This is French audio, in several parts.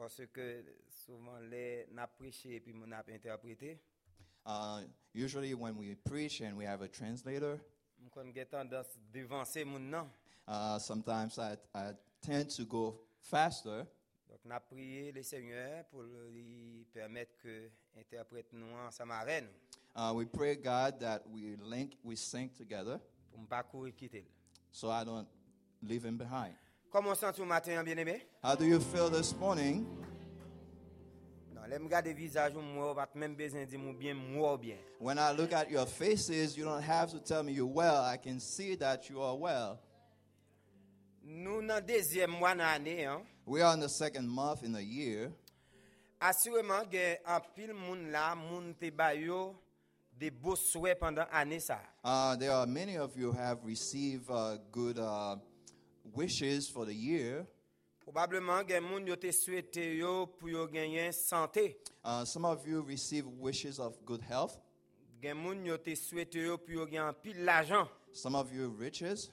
Parce que souvent, les n'a prêché et puis on a interprété. Usually when we preach and we have a translator, On a tendance à devancer mon nom. sometimes I tend to go faster. Donc, on a prié le Seigneur pour lui permettre que l'interprète nous ensemble avec nous. We pray God that we sync together, Pour ne pas courir quitter. so I don't leave him behind. Comment sens-tu au matin, bien-aimé? How do you feel this morning? Non, les regarder le visage, moi, pas même besoin de dire bien, moi bien. When I look at your faces, you don't have to tell me you're well. I can see that you are well. Nous, dans le deuxième mois de l'année, We are in the second month in the year. assurément, il y a un pile de monde là, monde te bayo des beaux souhaits pendant l'année ça. There are many of you who have received good wishes for the year. Probablement, il y a des gens qui te souhaité pour yo gagner santé. Some of you receive wishes of good health. Il y a des gens qui te souhaité pour yo gagner pile l'argent. Some of you riches.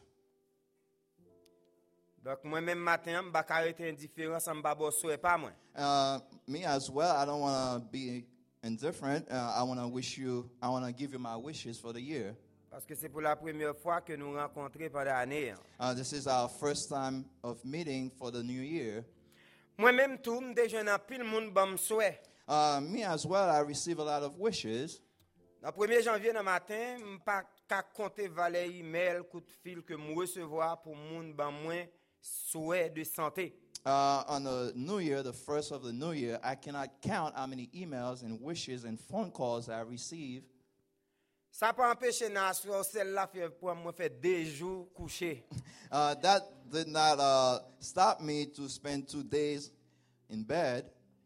Donc, moi-même, matin, je ne vais pas arrêter indifférent, ça ne va pas souhaiter pas moi. Me as well. I don't want to be indifferent. I want to give you my wishes for the year. Parce que c'est pour la première fois que nous rencontrons pendant l'année. This is our first time of meeting for the new year. Moi-même, tout, je déjà dans pile monde bon souhait. Me as well. I receive a lot of wishes. Le 1er janvier dans matin, je ne peux pas compter valet email, coup de fil que je recevoir pour monde ban moins souhait de santé. On the new year, the first of the new year, I cannot count how many emails and wishes and phone calls I receive. Ça n'a pas empêché celle-là pour moi faire 2 jours couché. That did not stop me to spend 2 days in bed.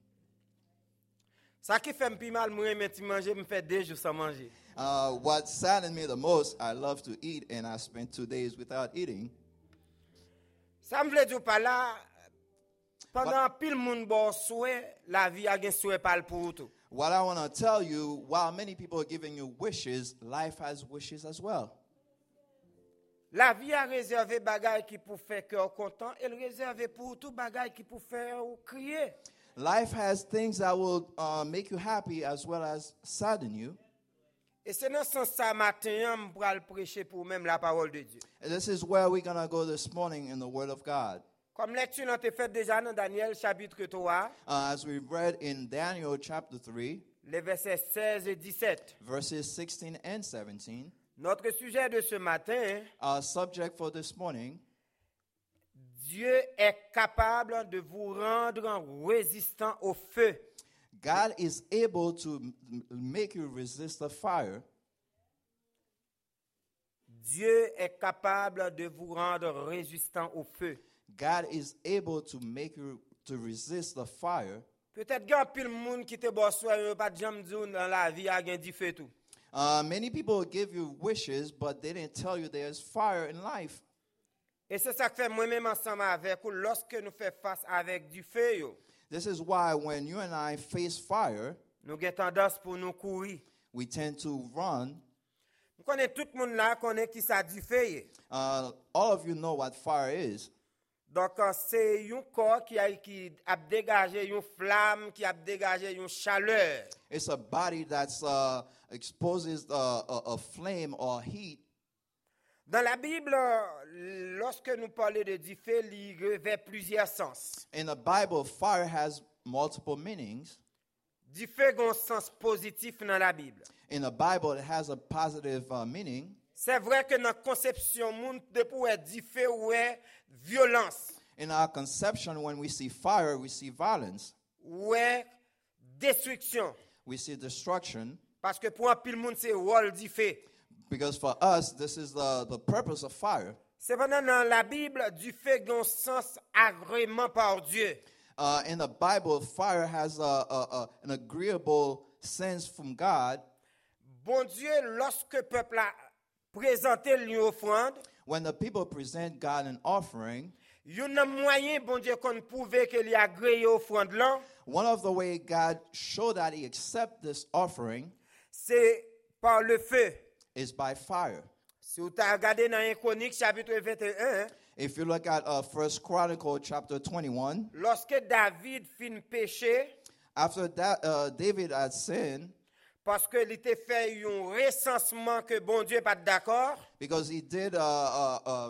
Ça qui fait plus mal, moi, mais manger, me fait 2 jours sans manger. What saddened me the most, I love to eat, and I spent 2 days without eating. Ça me veut dire par là, pendant pile monde bon souhait, la vie a un souhait pas pour tout. What I want to tell you, while many people are giving you wishes, life has wishes as well. La vie a réservé bagaille qui pour faire cœur content, elle réservé pour tout bagaille qui pour faire crier. Life has things that will make you happy as well as sadden you. Et c'est dans ce sens ça matin, pour aller prêcher pour même la parole de Dieu. And this is where we're going to go this morning in the Word of God. Comme lecture nous avons fait déjà dans Daniel chapitre 3, As we read in Daniel chapter 3, les versets 16 et 17. verses 16 and 17, Notre sujet de ce matin, our subject for this morning, Dieu est capable de vous rendre résistant au feu. God is able to make you resist the fire. Dieu est capable de vous rendre résistant au feu. God is able to make you to resist the fire. Peut-être qu'il y a un pile monde qui te bosse pas de jamais dire dans la vie a gain du feu tout. Many people give you wishes, but they didn't tell you there's fire in life. Et c'est ça que fait moi-même ensemble avec vous lorsque nous faisons face avec du feu yo, This is why when you and I face fire, nous avons tendance pour nous courir. we tend to run. Nous connaissons tout le monde là connaît qui ça du feu. All of you know what fire is. Donc c'est un corps qui a dégagé une flamme, qui a dégagé une chaleur. It's a body that's exposes a flame or heat. Dans la Bible, lorsque nous parlons de du feu, il revêt plusieurs sens. In the Bible, fire has multiple meanings. Du feu a un sens positif dans la Bible. In the Bible, it has a positive meaning. C'est vrai que dans la conception, monde de pour être du feu ou est violence, In our conception, when we see fire, we see violence. ou est destruction. We see destruction. Parce que pour un pile monde, c'est rôle du feu. Because for us, this is the purpose of fire. Cependant, dans la Bible, du feu a un sens agrément par Dieu. In the Bible, fire has an agreeable sense from God. Bon Dieu, lorsque le peuple a présenté l'offrande, When the people present God an offering, il y a un moyen, bon Dieu, qu'on prouve qu'il a agréé l'offrande là, one of the way God showed that He accepts this offering c'est par le feu. is by fire. Si vous avez regardé dans 1 Chronique chapitre 21, If you look at 1 Chronicle chapter 21, lorsque David fin péché, after that David had sinned, parce que il était fait un recensement que bon Dieu pas d'accord, because he did a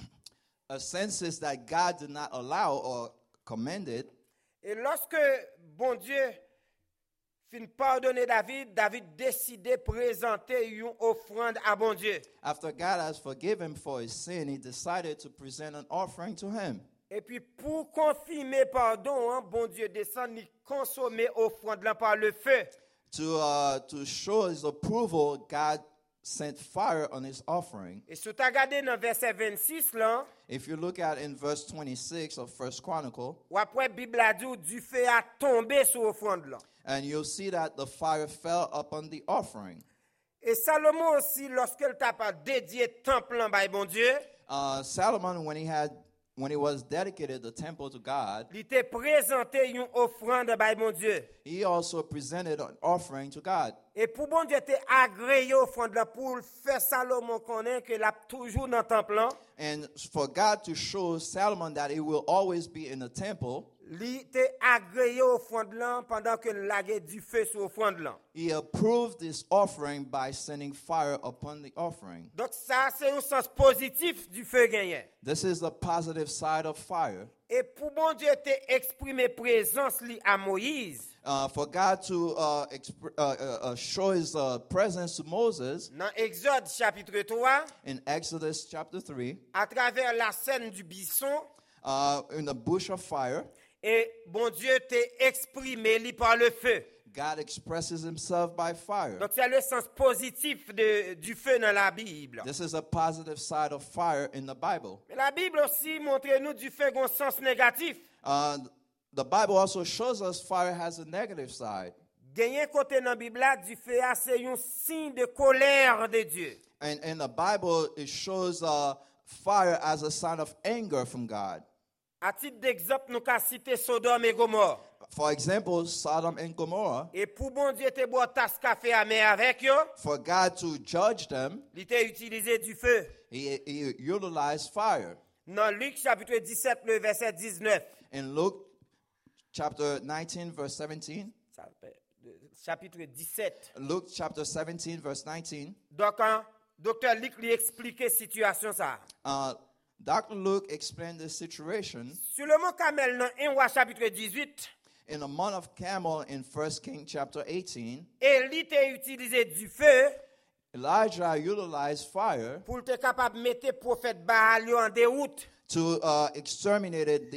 census that God did not allow or commended. et lorsque bon Dieu fin pardonner David, David décidait présenter une offrande à bon Dieu. After God has forgiven him for his sin, he decided to present an offering to him. Et puis pour confirmer pardon, hein, bon Dieu descend, il consommer offrande là par le feu. To show his approval, God sent fire on his offering. Et si tu as regardé dans verset 26 là, If you look at in verse 26 of 1 Chronicle, ou après Bible a dit du feu a tombé sur offrande là. and you'll see that the fire fell upon the offering. Et Salomon aussi, lorsqu'il t'a pas dédié temple là, by bon Dieu, Solomon, when he was dedicated the temple to God, il t'a présenté une offrande by bon Dieu. he also presented an offering to God. Et pour bon Dieu t'es agréé offrande là pour faire Salomon connaître que l'a toujours dans temple là. And for God to show Solomon that he will always be in the temple, Il était agréé offrande là pendant que laguait du feu sur offrande là. he approved this offering by sending fire upon the offering. Donc ça c'est un sens positif du feu gagné. This is the positive side of fire. Et pour bon Dieu te exprimer présence li à Moïse. For God to show his presence to Moses Dans Exode chapitre 3, in Exodus chapter 3, à travers la scène du buisson, in the bush of fire, et bon Dieu t'est exprimé li par le feu. God expresses himself by fire. Donc c'est le sens positif du feu dans la Bible. This is a positive side of fire in the Bible. Mais la Bible aussi montre nous du feu un sens négatif. The Bible also shows us fire has a negative side. Gagné côté dans la Bible là, du feu c'est un signe de colère de Dieu. And in the Bible, it shows fire as a sign of anger from God. À titre d'exemple, nous avons cité Sodome et Gomorrhe. For example, Sodom and Gomorrah, Et pour bon Dieu te boire tasse café à mer avec eux, for God to judge them, il t'a utilisé du feu. he utilized fire. Dans Luc chapitre 17, le verset 19. In Luke chapter 19, verse 17, Chapitre 17. Luke chapter 17, verse 19, Donc, docteur Luc lui expliquait la situation ça. Dr. Luke explained the situation Sur le mont Carmel, dans 1 Roi chapitre 18, in the month of Camel in 1 King chapter 18. Élie t'a utilisé du feu Elijah utilized fire pour être capable de mettre le prophète Baal en déroute. to exterminate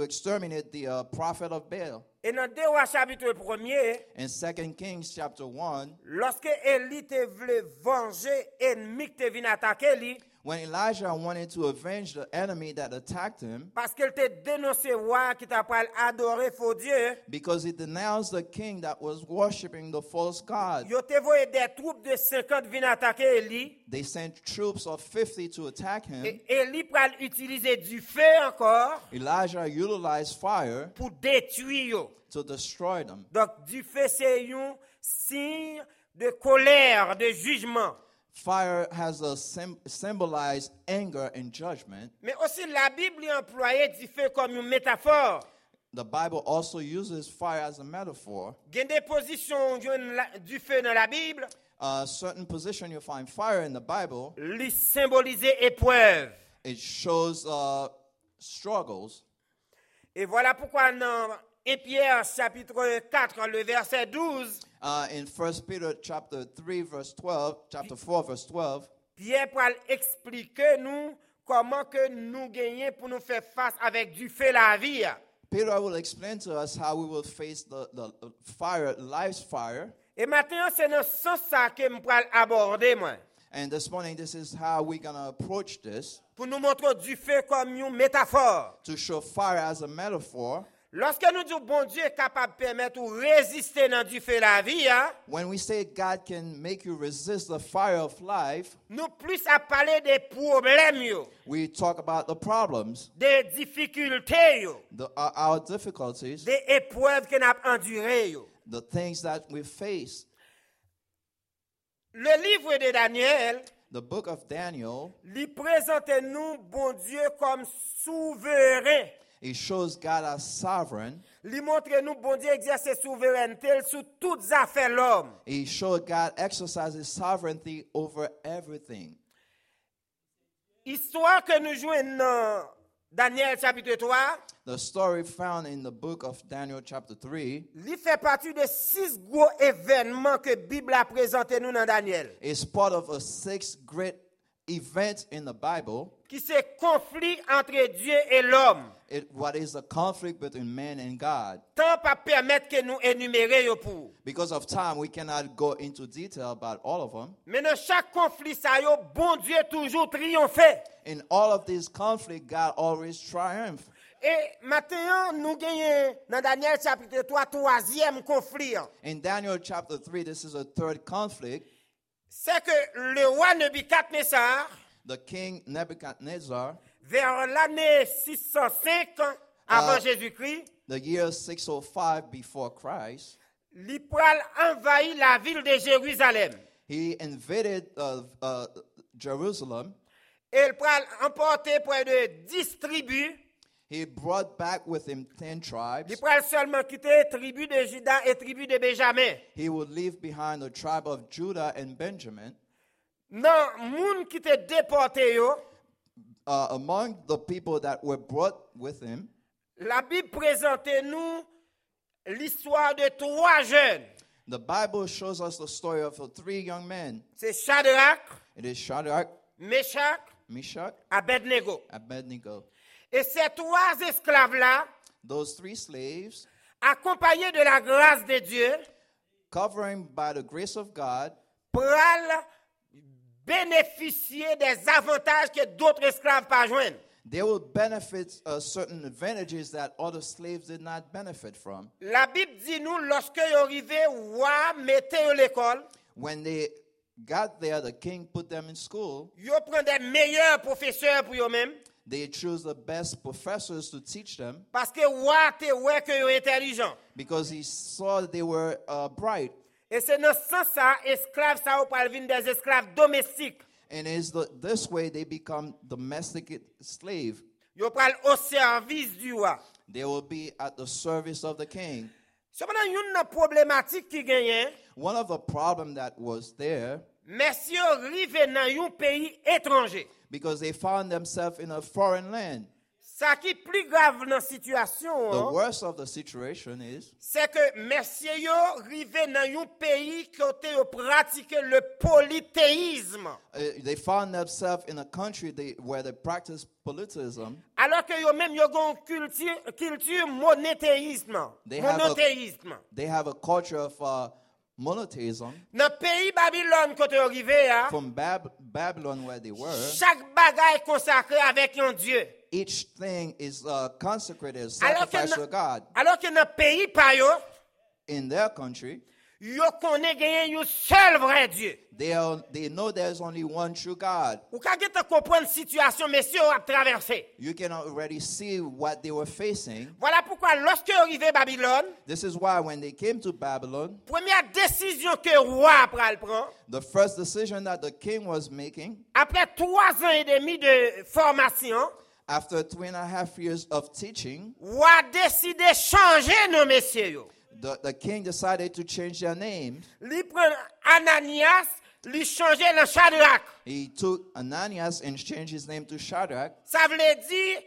the prophet of Baal. Et dans 2 Rois chapitre 1er, In 2 Kings chapter 1, lorsque Élie te voulait venger ennemi qui te vient attaquer lui, when Elijah wanted to avenge the enemy that attacked him, parce qu'il te dénoncé roi qui t'a pas adoré faux Dieu, because he denounced the king that was worshiping the false god, yo te voyé des troupes de 50 venir attaquer Élie. they sent troops of 50 to attack him. Et Élie pral utiliser du feu encore Elijah utilized fire pour détruire yo. to destroy them. Donc du feu c'est un signe de colère, de jugement. Fire has a symbolized anger and judgment. Mais aussi la Bible employait du feu comme une métaphore. The Bible also uses fire as a metaphor. Il y a des positions du feu dans la Bible, Certain position you find fire in the Bible, lui symboliser épreuve. it shows struggles. Et voilà pourquoi dans 1 Pierre chapitre 4 le verset 12, In 1 Peter chapter 3 verse 12, chapter 4 verse 12, Pierre va expliquer nous comment que nous gagnons pour nous faire face avec du feu la vie. Peter will explain to us how we will face the fire, life's fire. Et maintenant c'est dans ce sens ça que je vais aborder moi. And this morning, this is how we're going to approach this, Pour nous montrer du feu comme une métaphore. to show fire as a metaphor. Lorsque nous disons bon Dieu est capable de permettre ou résister dans du feu la vie, When we say God can make you resist the fire of life, nous plus à parler des problèmes, yo, we talk about the problems, des difficultés, yo, our difficulties, des épreuves qu'on a endurées. Yo. the things that we face. Le livre de Daniel, the book of Daniel, li présente nous bon Dieu comme souverain. it shows God as sovereign. Li montre nous bon Dieu exercer souveraineté sur toutes affaires l'homme. It shows God exercises sovereignty over everything. Histoire que nous jouons dans Daniel chapitre 3, The story found in the book of Daniel chapter 3 li fait partie de 6 gros événements que la Bible a présenté nous dans Daniel. is part of a 6 great events in the Bible. Qui c'est conflit entre Dieu et l'homme. What is the conflict between man and God? Tant pas permettre que nous énumérer pour. Because of time, we cannot go into detail about all of them. Mais dans chaque conflit ça yo, bon Dieu toujours triomphé. In all of these conflicts, God always triumphs. Et maintenant nous gagnons dans Daniel chapitre 3 troisième conflit. In Daniel chapter 3, this is a third conflict. C'est que le roi Nebuchadnezzar, The king Nebuchadnezzar, vers l'année 605 avant Jésus-Christ, the year 605 before Christ, il pral envahir la ville de Jérusalem. he invaded Jerusalem. Et il pral emporter près de 10 tribus. He brought back with him 10 tribes. Il pral seulement quitter tribu de Juda et tribu de Benjamin. He would leave behind the tribe of Judah and Benjamin. Non, moun qui te déporté yo, Among the people that were brought with him, la Bible présente nous l'histoire de 3 jeunes. the Bible shows us the story of 3 young men. C'est Shadrach, It is Shadrach, Meshach, Meshach, Abednego. Abednego. Et ces 3 esclaves-là, Those 3 slaves, accompagnés de la grâce de Dieu, covering by the grace of God, pral bénéficier des avantages que d'autres esclaves pas joindre. they will benefit certain advantages that other slaves did not benefit from. La Bible dit nous, lorsque ils arrivaient, roi mettait à l'école, When they got there, the king put them in school. ils prennent des meilleurs professeurs pour eux-mêmes, They choose the best professors to teach them parce que roi te ouais que ils intelligents. because he saw they were bright. Et c'est dans ce sens-là, esclaves, ça va venir des esclaves domestiques. And this way they become domestic slave. Ils parlent au service du roi. They will be at the service of the king. Cependant, il y a une problématique qui gagne. One of the problems that was there, Messieurs arrivent dans un pays étranger. because they found themselves in a foreign land. Ça qui est plus grave dans la situation, The worst of the situation is c'est que messieurs arrivent dans un pays qui a pratiqué le polythéisme. they found themselves in a country where they practice polytheism. Alors que eux-mêmes ils ont une culture monothéisme. They have a culture of monotheism. Dans le pays Babylone quand ils arrivent, From Babylon where they were, chaque bagaille est consacré avec un Dieu. each thing is consecrated, sacrificed to God. Alors que dans le pays pa yo, In their country, yo connaît gagner un seul vrai Dieu. they know there's only one true God. Ou ka gete comprendre la situation messieurs a traversé. You can already see what they were facing. Voilà pourquoi lorsque arrivé Babylone, This is why when they came to Babylon, première décision que roi pral prend, the first decision that the king was making, après 3 ans et demi de formation, after 3.5 years of teaching, roi décidé changer nos messieurs yo. the king decided to change their name. Li prend Ananias, li changer dans Shadrach. He took Ananias and changed his name to Shadrach. Ça veut dire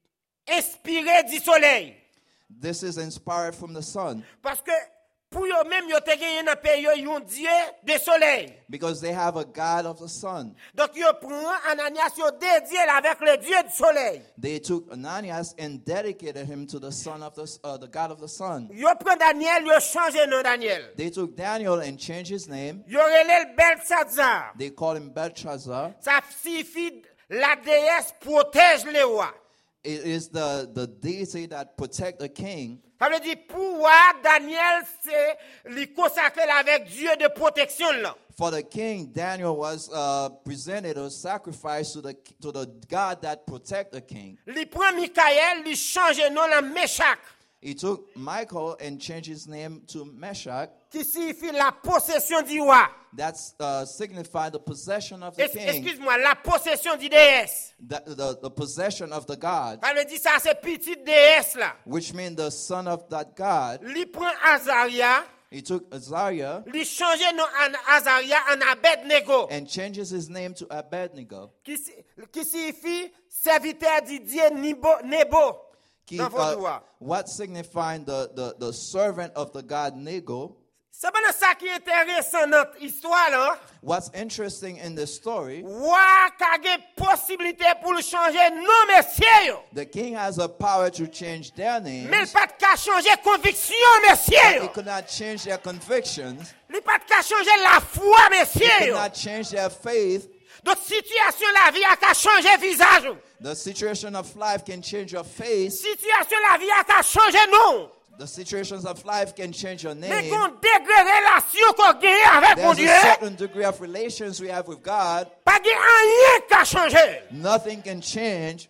inspiré du soleil. This is inspired from the sun, Parce que pour eux-mêmes, ils ont gagné dans le pays, ils ont Dieu de soleil. because they have a God of the sun. Donc, ils prennent Ananias, ils ont dédié avec le Dieu du soleil. They took Ananias and dedicated him to the son of the God of the sun. Ils prennent Daniel, ils ont changé le nom Daniel. They took Daniel and changed his name. Ils ont relé le Belshazzar. They called him Belshazzar. Ça signifie la déesse protège les rois. It is the deity that protect the king. Ça veut dire pour Daniel, c'est lui consacré avec Dieu de protection là. For the king, Daniel was presented a sacrifice to the God that protect the king. Lui prend Michael, lui change nom en Meshach. He took Michael and changed his name to Meshach. qui signifie la possession du roi. That's signified the possession of the king, Excuse-moi, la possession du déesse. the possession of the God, Ça veut dire ça, c'est petite déesse là. which means the son of that God. Il prend Azaria, He took Azariah il change nom en Azaria en Abednego, and changes his name to Abednego, qui signifie serviteur du Dieu Nebo. Dans votre droit. what signifying the servant of the God Nego. C'est pas ça qui est intéressant dans notre histoire là. What's interesting in this story, Roi a une possibilité pour le changer nom monsieur. the king has a power to change their names. Mais il pas de changer conviction monsieur. He could not change their convictions. Il pas de changer la foi He could monsieur. not change their faith. Donc situation la vie a qu'à changer visage. The situation of life can change your face. Situation la vie a qu'à changer nom. The situations of life can change your Mais name. qu'on degré relation qu'on gagne avec mon There's Dieu, a certain degree of relations we have with God. pas de rien qu'à changer. Nothing can change.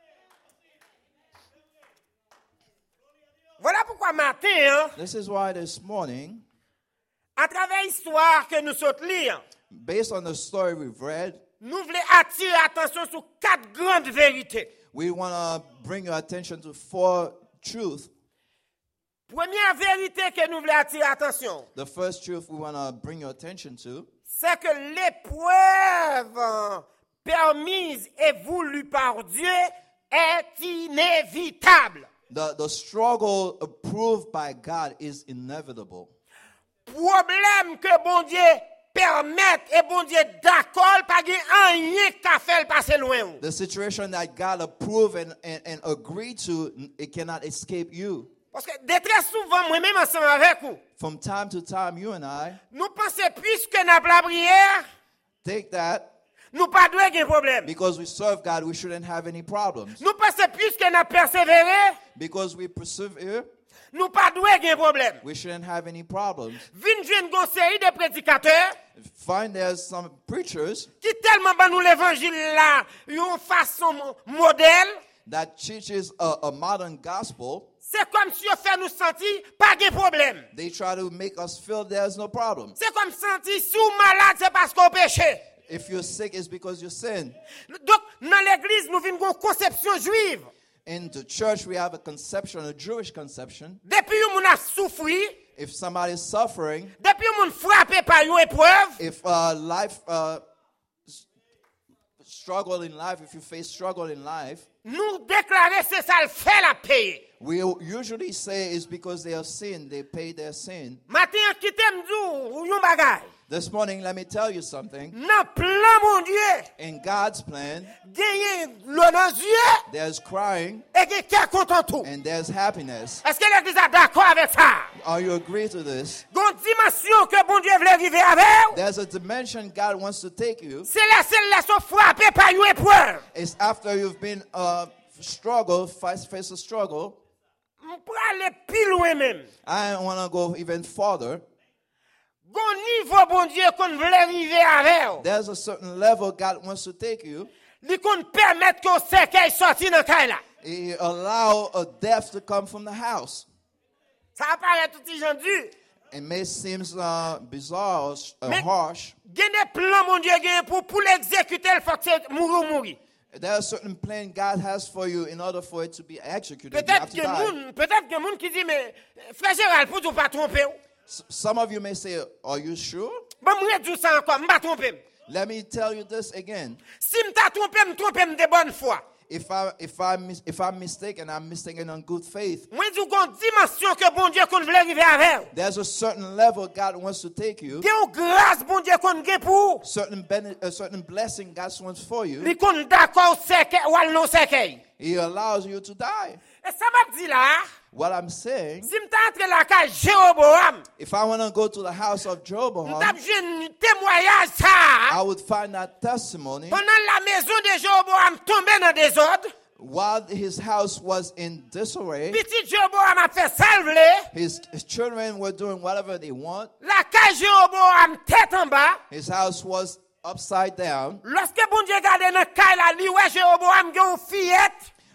Voilà pourquoi matin, hein, This is why this morning, à travers l'histoire que nous sommes lire, based on the story we've read, nous voulons attirer attention sur 4 grandes vérités. we want to bring your attention to 4 truths. Première vérité que nous voulons attirer attention, The first truth we want to bring your attention to c'est que l'épreuve permise et voulue par Dieu est inévitable. the struggle approved by God is inevitable. Problème que bon Dieu permette et bon Dieu d'accord, pas de rien qu'à faire passer loin. The situation that God approved and agreed to, it cannot escape you. Parce que de très souvent, moi-même ensemble avec vous, From time to time, you and I nous pensons puisque nous avons la prière, take that nous pas de aucun problème. because we serve God, we shouldn't have any problems. Nous pensons puisque nous persévéré, Because we persevere, nous pas de aucun problème. we shouldn't have any problems. Vin jeune gon série de prédicateurs Find there's some preachers qui tellement ban nous l'évangile là, une façon modèle, that teaches a modern gospel. c'est comme si on fait nous sentir pas de problème. They try to make us feel there's no problem. C'est comme sentir si vous malade c'est parce qu'on péché. If you're sick, it's because you sin. Donc dans l'église nous vinn une conception juive. In the church, we have a conception, a Jewish conception. Depuis que moun a souffri, If somebody's suffering, depuis que moun frappé par une épreuve, if life struggle in life, if you face struggle in life, nous déclarer c'est ça le fait la payer. we usually say it's because they have sinned, they pay their sin. Matin qui t'aime dou ou yon bagay. This morning, let me tell you something. Nan plan mon Dieu, In God's plan, gagner l'eau dans yeux there's crying et que cœur content tout. and there's happiness. Est-ce que l'église est d'accord avec ça? Are you agree to this? Gon dimension que bon Dieu veut arriver avec, There's a dimension God wants to take you. c'est laisser frappé par une épreuve. It's after you've been face a struggle. Pour aller plus loin même. I want to go even farther. Gon niveau bon Dieu qu'on veut arriver avec. There's a certain level God wants to take you. Li kon permettre qu'on séquelle sorti dans kay la. He allow a death to come from the house. Ça paraît tout gens dur. It may seem bizarre or Mais- harsh. Gen des plans mon Dieu gen pour l'exécuter, il faut que c'est mourir. There are certain plans God has for you in order for it to be executed. You have Peut-être to que die. moun qui dit mais frère Gérald pour tout pas tromper. Some of you may say, are you sure? Bon moi dis ça encore, m'pa tromper. Let me tell you this again. Si m'ta tromper de bonne foi. If I'm mistaken, I'm mistaken on good faith. Moi dis gon dimension que bon Dieu qu'on veut arriver avec. There's a certain level God wants to take you. Gen grâce bon Dieu qu'on gen pour. A certain blessing God wants for you. Li kon d'accord séquelle ou non séquelle. He allows you to die. Et ça m'a dit là, What I'm saying, si m'ta entre la ka Jéroboam, if I want to go to the house of Jeroboam, m'ta jeune témoignage ça. I would find that testimony Pendant la maison de Jéroboam tombait dans désordre, while his house was in disarray. petit Jéroboam a fait salver, His children were doing whatever they want. la cage Jéroboam tête en bas. His house was upside down. Lorsque bon Dieu garde dans caille la li ouais Jéroboam gen une fillette,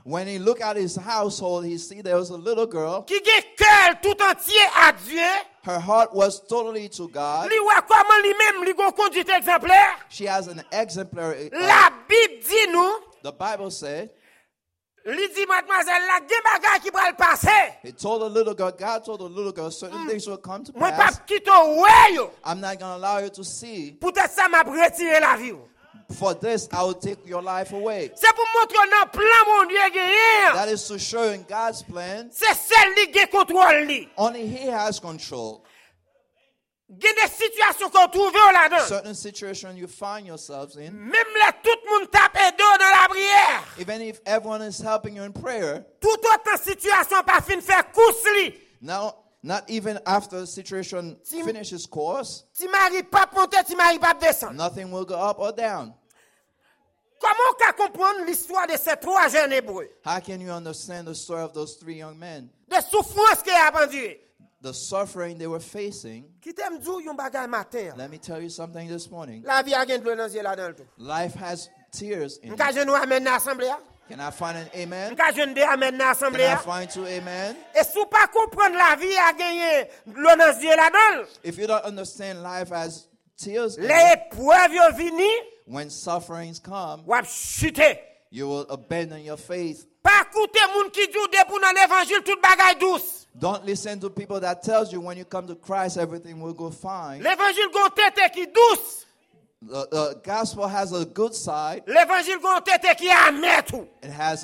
When he looked at his household, he see there was a little girl. qui a cœur tout entier à Dieu. Her heart was totally to God. Li wè comment lui-même li gon conduite exemplaire. She has an exemplary. La Bible dit nous, The Bible said, li dit mademoiselle la gen bagay qui pral passer. it told the little girl, God told the little girl, certain things will come to Moi pas pass. quitter ouais yo. I'm not going to allow you to see. Peut-être ça m'a retiré la vie. For this, I will take your life away. C'est pour montrer dans plan mon Dieu gagné. That is to show in God's plan, C'est celle qui gagne contrôle li. only He has control. Gen des situations qu'on trouve là-dedans. Certain situation you find yourselves in, Même là tout le monde tape dos dans la prière. even if everyone is helping you in prayer, Tout autant situation pas fin faire course li. now, not even after the situation finishes course, Ti mari pas monter, ti mari pas descendre. nothing will go up or down. Comment on peut comprendre l'histoire de ces trois jeunes hébreux? How can you understand the story of those three young men? Des souffrances qu'ils ont endurées. The suffering they were facing. Qui t'aime dire yon bagay matin. Let me tell you something this morning. La vie a gen de l'eau dans yeux là-dedans tout. Life has tears in M'ka it. jeune ou amène dans l'assemblée. Can I find an amen? M'ka jeune de amène dans Can l'assemblée. I find two amen? Et si vous pas comprendre la vie a gagné de l'eau dans yeux là-dedans. If you don't understand life has tears in Les it, épreuves yon vini, when sufferings come, ou ap chuter. you will abandon your faith. Pas écouter moun qui dit debout dans l'évangile toute bagay douce. Don't listen to people that tells you when you come to Christ everything will go fine. L'évangile gon tête qui douce. The gospel has a good side. L'évangile gon tête qui amer tout. It has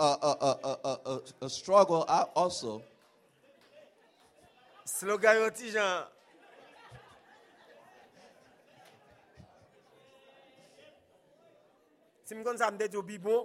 a struggle also. Slogan yon ti jan. Si m'kon sa m'de di ou bibo.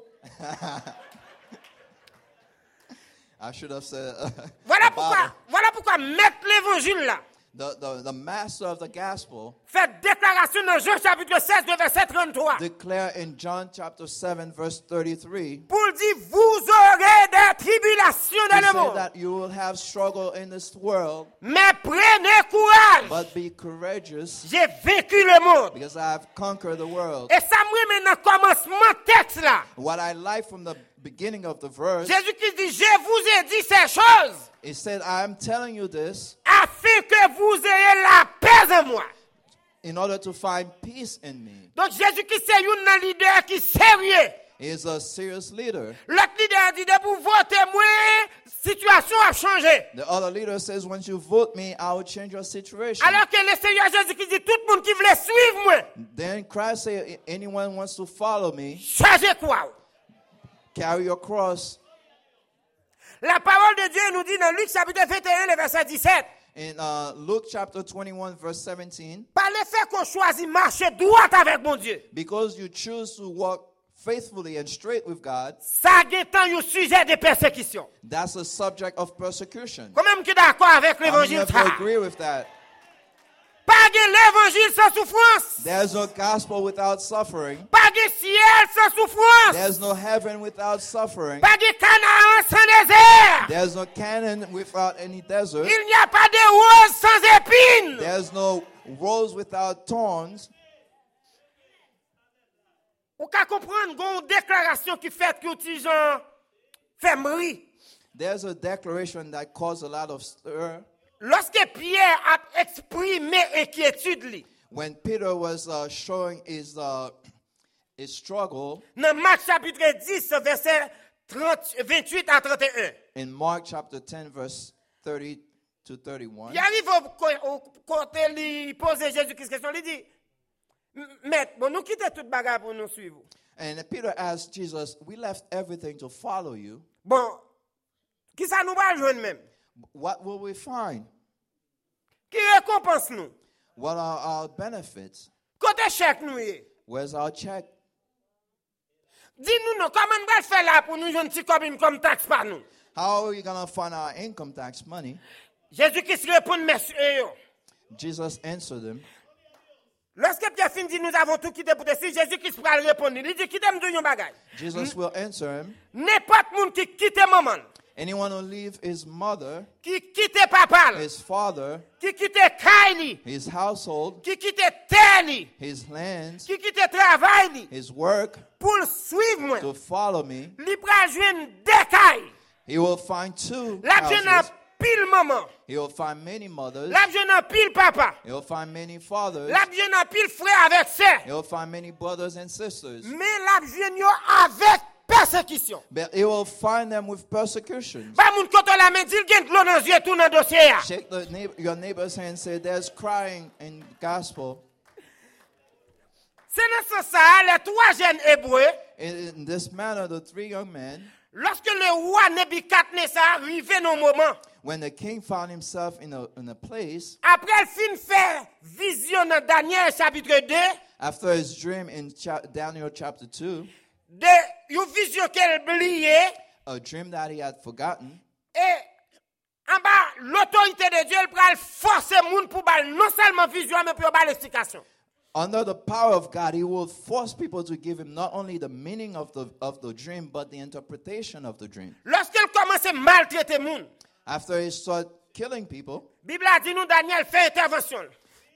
I should have said. Voilà pourquoi mettre l'évangile là. The master of the gospel Fait déclaration dans Jean chapitre 16 de verset 33. declare in John chapter 7 verse 33. Pour dire vous aurez des tribulations He dans le said monde. that you will have struggle in this world, Mais prenez courage. but be courageous J'ai vaincu le monde. because I have conquered the world. Et ça me met dans le commencement texte là. What I like from the beginning of the verse, Jésus-Christ dit, je vous ai dit ces choses he said, I am telling you this afin que vous ayez la paix en moi. in order to find peace in me. Donc Jésus-Christ c'est un leader qui est sérieux. He is a serious leader. L'autre leader dit, de pour voter moi, situation a changé. The other leader says, once you vote me, I will change your situation. Alors que le Seigneur Jésus-Christ dit, tout le monde qui voulait suivre moi, Then Christ said, anyone wants to follow me, changez quoi? carry your cross. La parole de Dieu nous dit dans Luc chapitre 21, le verset 17, In Luke chapter 21, verse 17, par le fait qu'on choisit marcher droit avec mon Dieu, because you choose to walk faithfully and straight with God, ça est un sujet de persécution. that's a subject of persecution. Quand même qui est d'accord avec How many l'évangile, of you ça. agree with that? Pas de l'évangile sans souffrance. There's no gospel without suffering. Pas de ciel sans souffrance. There's no heaven without suffering. Pas de Canaan sans désert. There's no Canaan without any desert. Il n'y a pas de rose sans épines. There's no rose without thorns. Ou qu'à comprendre une déclaration qui fait que les gens fait mourir. There's a declaration that caused a lot of stir. Lorsque Pierre a exprimé inquiétude li, When Peter was showing his struggle dans Marc chapitre 10 verset 28 à 31. in Mark chapter 10, verse 30 to 31, Il arrive au côté, il pose Jésus-Christ question, il dit, Maître, bon, nous quittons toute bagarre pour nous suivre. and Peter asked Jesus, we left everything to follow you. Bon, qui ça nous va joindre même? What will we find? Qui récompense nous? What are our benefits? Côté chèque nous est. Where's our check? Dis-nous, non, comment on va faire là pour nous joindre petit comme taxe par nous? How are we going to find our income tax money? Jésus-Christ répond, messieurs. Jesus answered him. Lorsque Pierre fin dit, nous avons tout quitté pour te suivre, Jésus-Christ va répondre. Il dit, quittez-moi de yon bagay. Jesus will answer him. N'importe monde qui quitte maman, Anyone who leave his mother, qui quitte papa, his father, qui quitte Kaili, his household, qui quitte terre, his lands, qui quitte travail, his work, pour suivre moi, to follow me, li pral joindre des cailles. he will find two La joindre houses. pile maman, He will find many mothers. la joindre pile papa, He will find many fathers. la joindre pile frère avec sœur. He will find many brothers and sisters. Mais la joindre avec persécution. But he will find them with persecutions. Ba moun koto la men dil gen glon dans yeux tout dans dossier ya. Shake your neighbor's hand and say, there's crying in the gospel. C'est dans ce sens les trois jeunes hébreux, In this manner, the three young men, lorsque le roi Nebukadnezar arrivé dans moment, when the king found himself in a place, après le fin faire vision dans Daniel chapitre 2, after his dream in Daniel chapter 2, de une vision qu'elle oubliait, a dream that he had forgotten, et en bas l'autorité de Dieu elle pral forcer moun pour bal non seulement vision mais pour bal explication. under the power of God, he will force people to give him not only the meaning of the dream, but the interpretation of the dream. Lorsqu'elle commence à maltraiter moun, After he started killing people, Bible a dit nous Daniel fait intervention.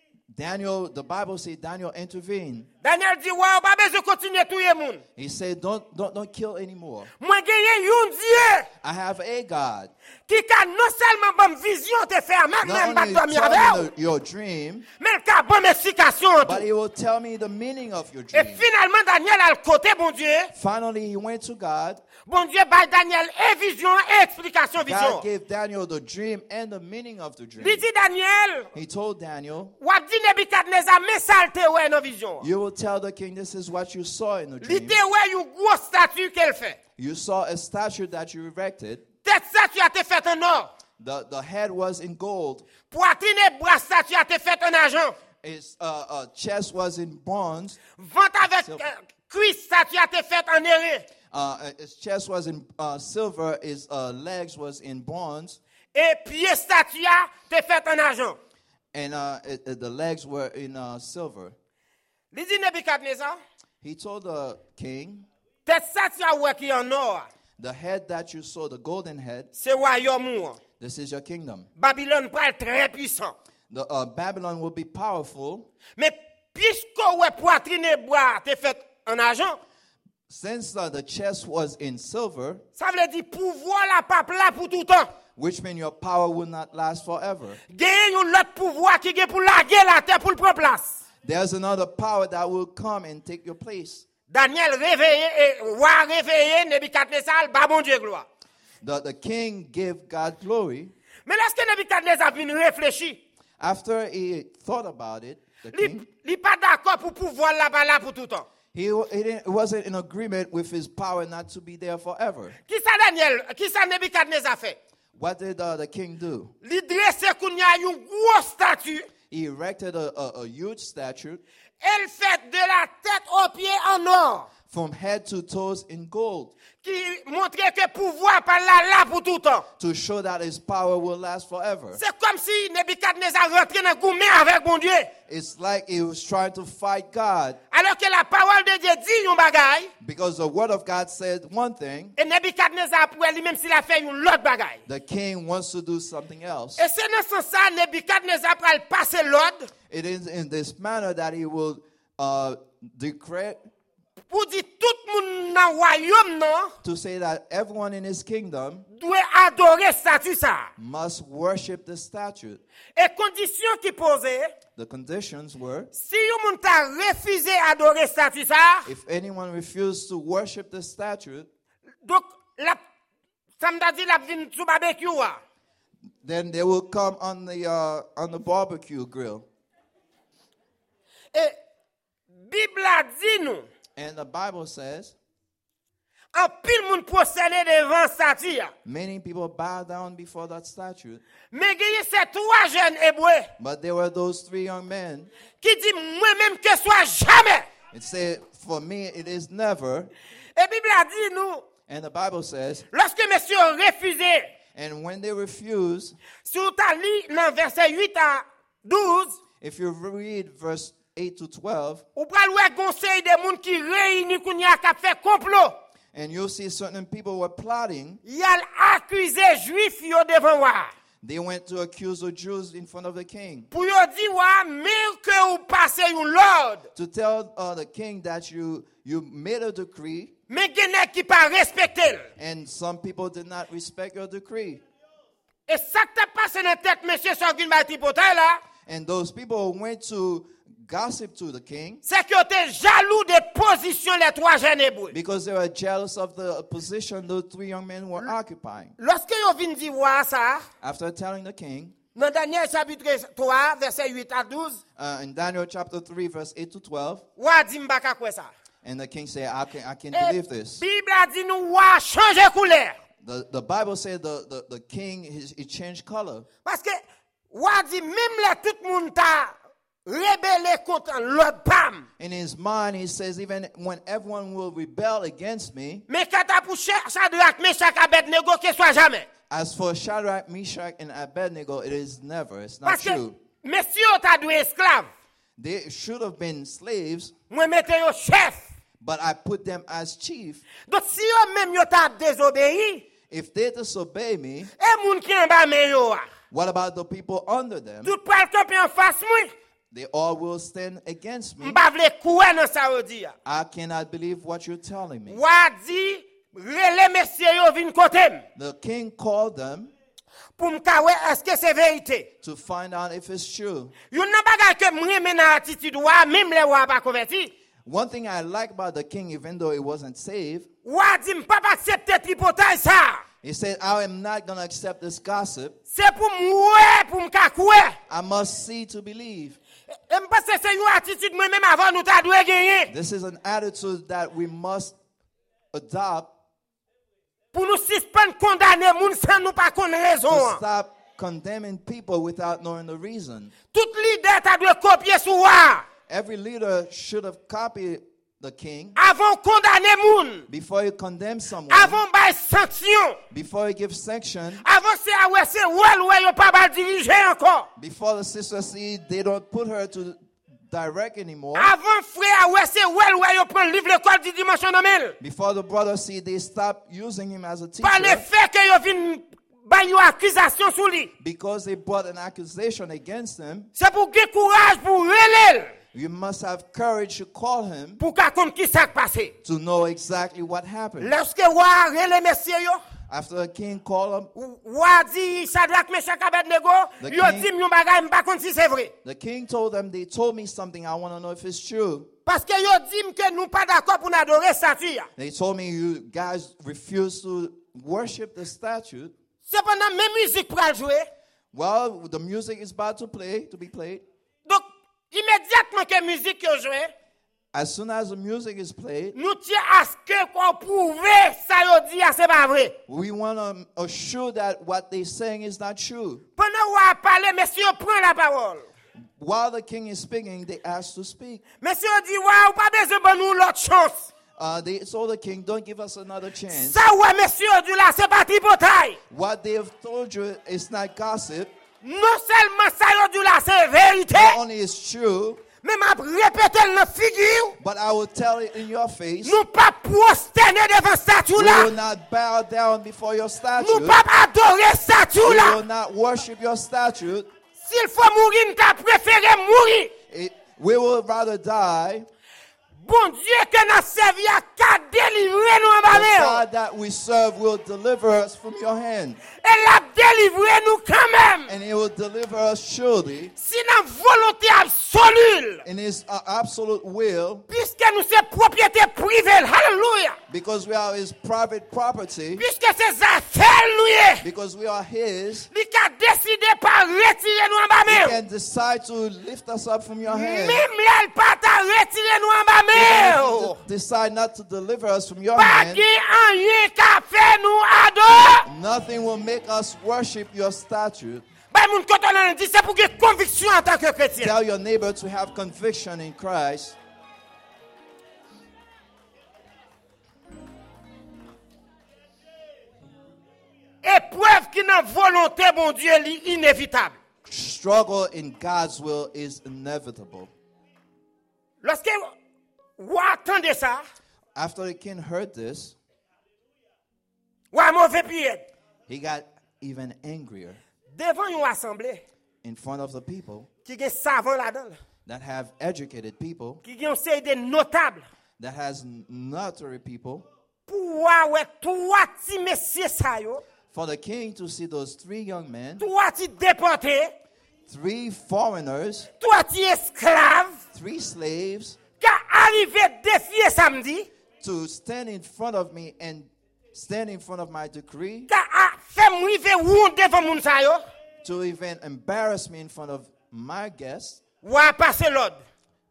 Daniel, the Bible says Daniel intervened. Daniel dit ouais, pas besoin continuer touyer moun. He said, don't kill anymore. Moi gagné yon Dieu I have a God. qui a non seulement bonne vision te faire même Not pas only dormir tell avec, me your dream, mais il a bonne explication en but tout. he will tell me the meaning of your Et dream. finalement Daniel a le côté bon Dieu. Finally, he went to God. Bon Dieu by Daniel et vision et explication vision. God gave Daniel the dream and the meaning of the dream. Il dit Daniel, He told Daniel, ou a dit Nebukadnezar mais salte ouais dans vision. you will tell the king this is what you saw in the Il dream. dit ouais une grosse statue qu'elle fait. You saw a statue that you erected. Tête statue a été faite en or. The head was in gold. Poitrine et bras statue a été faite en argent. His chest was in bronze. Ventre avec cuisse statue a été faite en airain. His chest was in silver. His legs was in bronze. Et pied statue a été faite en argent. And the legs were in silver. Il dit Nebukadnezar, He told the king, tête statue a ouais qui en or. the head that you saw, the golden head, C'est royaume. this is your kingdom. Babylone pral très puissant. The Babylon will be powerful. Mais puisque ouais poitrine et bras te fait en argent, Since the chest was in silver, ça veut dire pouvoir la pas là pour tout temps. which means your power will not last forever. Gagne un autre pouvoir qui est pour larguer la terre pour le prendre place. There's another power that will come and take your place. Daniel réveillé et roi réveillé Nebukadnezar ba bon Dieu gloire. The king gave God glory. Mais lorsque Nebukadnezar vient réfléchir, After he thought about it, the king, il pas d'accord pour pouvoir là pour tout temps. he wasn't in agreement with his power not to be there forever. Qui ça Nebukadnezar fait? What did the king do? Il dresse kounya une grosse statue. He erected a huge statue Elle fait de la tête aux pieds en or. from head to toes in gold Qui montrait que pouvoir par là pour tout temps. to show that his power will last forever. C'est comme si Nebukadnezar rentrait dans le gourmet avec bon Dieu. It's like he was trying to fight God Alors que la parole de Dieu dit un bagaille. because the word of God said one thing, Et Nebukadnezar pour lui même s'il a fait une autre bagaille. the king wants to do something else. Et c'est dans ce sens Nebukadnezar pour le passer l'ordre It is in this manner that he will decree pour dire tout le monde dans le royaume non to say that everyone in his kingdom doit adorer statue ça. must worship the statue. Et condition qui posait, The conditions were, si un monde t'a refusé adorer statue ça, if anyone refused to worship the statue, donc ça me dit la vinn sous barbecue. then they will come on the barbecue grill. Et Bible a dit nous, And the Bible says, en pile monde procédé devant statue. many people bow down before that statue. Mais il y a ces trois jeunes hébreux But there were those three young men. qui disent moi-même que soit jamais. It said, for me, it is never. Et Bible a dit nous, And the Bible says, lorsque messieurs ont refusé, and when they refuse, si vous avez lu dans verset 8 à 12, if you read verse 8 to 12, ou pral wè conseil de moun qui réunit kounya qui fait complot. And you'll see certain people were plotting. y a accusé juif yo devant roi. They went to accuse the Jews in front of the king. Pour yo di roi, mais que ou passe un l'ordre. To tell the king that you made a decree. Mais genèk qui pas respecté. And some people did not respect your decree. Et ça qui t'a passé dans tête monsieur Sorgin Bati Potay là, And those people went to gossip to the king c'est que t'es jaloux des positions les trois jeunes hébreux. because they were jealous of the position the three young men were occupying. Lorsque yo vinn di roi ça, After telling the king, dans Daniel chapitre 3 verset 8 à 12, in Daniel chapter 3, verse 8 to 12, roi di m'baka kwe ça. and the king said, I can't Et believe this. Bible a dit nous roi changer couleur. The Bible said the king, he changed color. Parce que roi dit même là tout monde t'a rebellé contre l'autre pam. In his mind, he says, even when everyone will rebel against me, Mais quand t'as pour Shadrach, Meshach, Abednego que soit jamais. as for Shadrach, Meshach, and Abednego, it is never. It's not Parce que true. messieurs t'a doué esclave. They should have been slaves, Moi mette yo chef. but I put them as chief. Donc si yo même yo t'a désobéi, If they disobey me, et moun ki en bas men yo a. what about the people under them? Tout pral camper en face moi. They all will stand against me. M'pa vle kouè nan sa yo di a. I cannot believe what you're telling me. Wa di rele messieurs yo vin kotem. The king called them Pour m'ka wè est-ce que c'est vérité. to find out if it's true. Yon nan bagay ke m'reme nan attitude wa, même le wa pa konverti. One thing I like about the king, even though he wasn't saved, Wa di m'pa pa accepter tripotage ça. he said, I am not going to accept this gossip. C'est pour m'oué, pour m'ka kouè. I must see to believe. Et m'passe c'est yon attitude moi-même avant nous ta dwe genyen. This is an attitude that we must adopt Pour nous suspendre condamner moun sans nous pas connaître to raison. stop condemning people without knowing the reason. Tout leader ta dwe copier sou wa. Every leader should have copied the king Avant condamner moun. before you condemn someone, Avant bay sanction. before you give sanction, Avant c'est a wè c'est ouais yo pas ba diriger encore. before the sister see they don't put her to direct anymore, Avant frère a wè c'est ouais yo prend livre l'école du dimanche en amel. before the brother see they stop using him as a Par le teacher fait que yo vinn ba yo accusation sou li. because they brought an accusation against him. C'est pour gagner courage pour relèl. You must have courage to call him Pour ka kon ki sak passé. to know exactly what happened. Lorsque wa relè messieurs yo, After the king called him, wa di Shadrach, Meshach, Abednego, The yo king- di yon bagay m'pa kon si c'est vrai. the king told them, they told me something, I want to know if it's true. Parce que yo di que nous pas d'accord pour adorer statue ya. They told me you guys refuse to worship the statue. Cependant même musique pral jouer. Well, the music is about to be played. Donc immédiatement que musique yo jouer, As soon as the music is played, nous tient à ce que qu'on prouve ça yo di a c'est pas vrai. we want to assure that what they're saying is not true. Pendant wa parler, messieurs prend la parole. While the king is speaking, they asked to speak. Messieurs dit wa ou pas besoin de nous l'autre chance. They told the king, don't give us another chance. Ça ouais messieurs dit là c'est pas tripotaille. What they have told you is not gossip. Non seulement ça yo dit là c'est vérité, Not only is true, mais m'a répéter dans figure. but I will tell it in your face. Nous pas prosterner devant statue We là. will not bow down before your statue. Nous pas adorer statue We là. will not worship your statue. S'il faut mourir, nous t'a préféré mourir. We will rather die. Bon Dieu que nous servi à qu'à délivrer nous en The bas. God that we serve will deliver us from your hand. Et l'a délivré nous quand même. And he will deliver us surely Si nous volonté absolue. in his absolute will, Puisque nous sommes propriété privée. Alléluia. because we are his private property, Puisque c'est affaire lui. because we are his. Il a décidé par retirer nous en He bas. can decide to lift us up from your hand. Même là, il pas ta retirer nous en bas. Even if he decide not to deliver us from your Pas hand, rien qu'a fait nous adorer. nothing will make us worship your statue. Bah, moun kote nan dit c'est pour que conviction en tant que chrétien. Tell your neighbor to have conviction in Christ. Épreuve qui n'a volonté bon Dieu li inévitable. Struggle in God's will is inevitable. Lorsque vous attendez ça, After the king heard this, Ou un mauvais pied. He got even angrier Devant une assemblée in front of the people qui est savant là-dedans, that have educated people, qui est série de notables. that has notary people, Pour ouais trois petits messieurs ça yo, for the king to see those 3 young men, trois petits déportés, 3 foreigners, trois petits esclaves 3 slaves, qui arrivé défier samedi, to stand in front of me and stand in front of my decree, qui a fait mouiver ou devant moun ça yo, to even embarrass me in front of my guests. ou a passer l'ordre.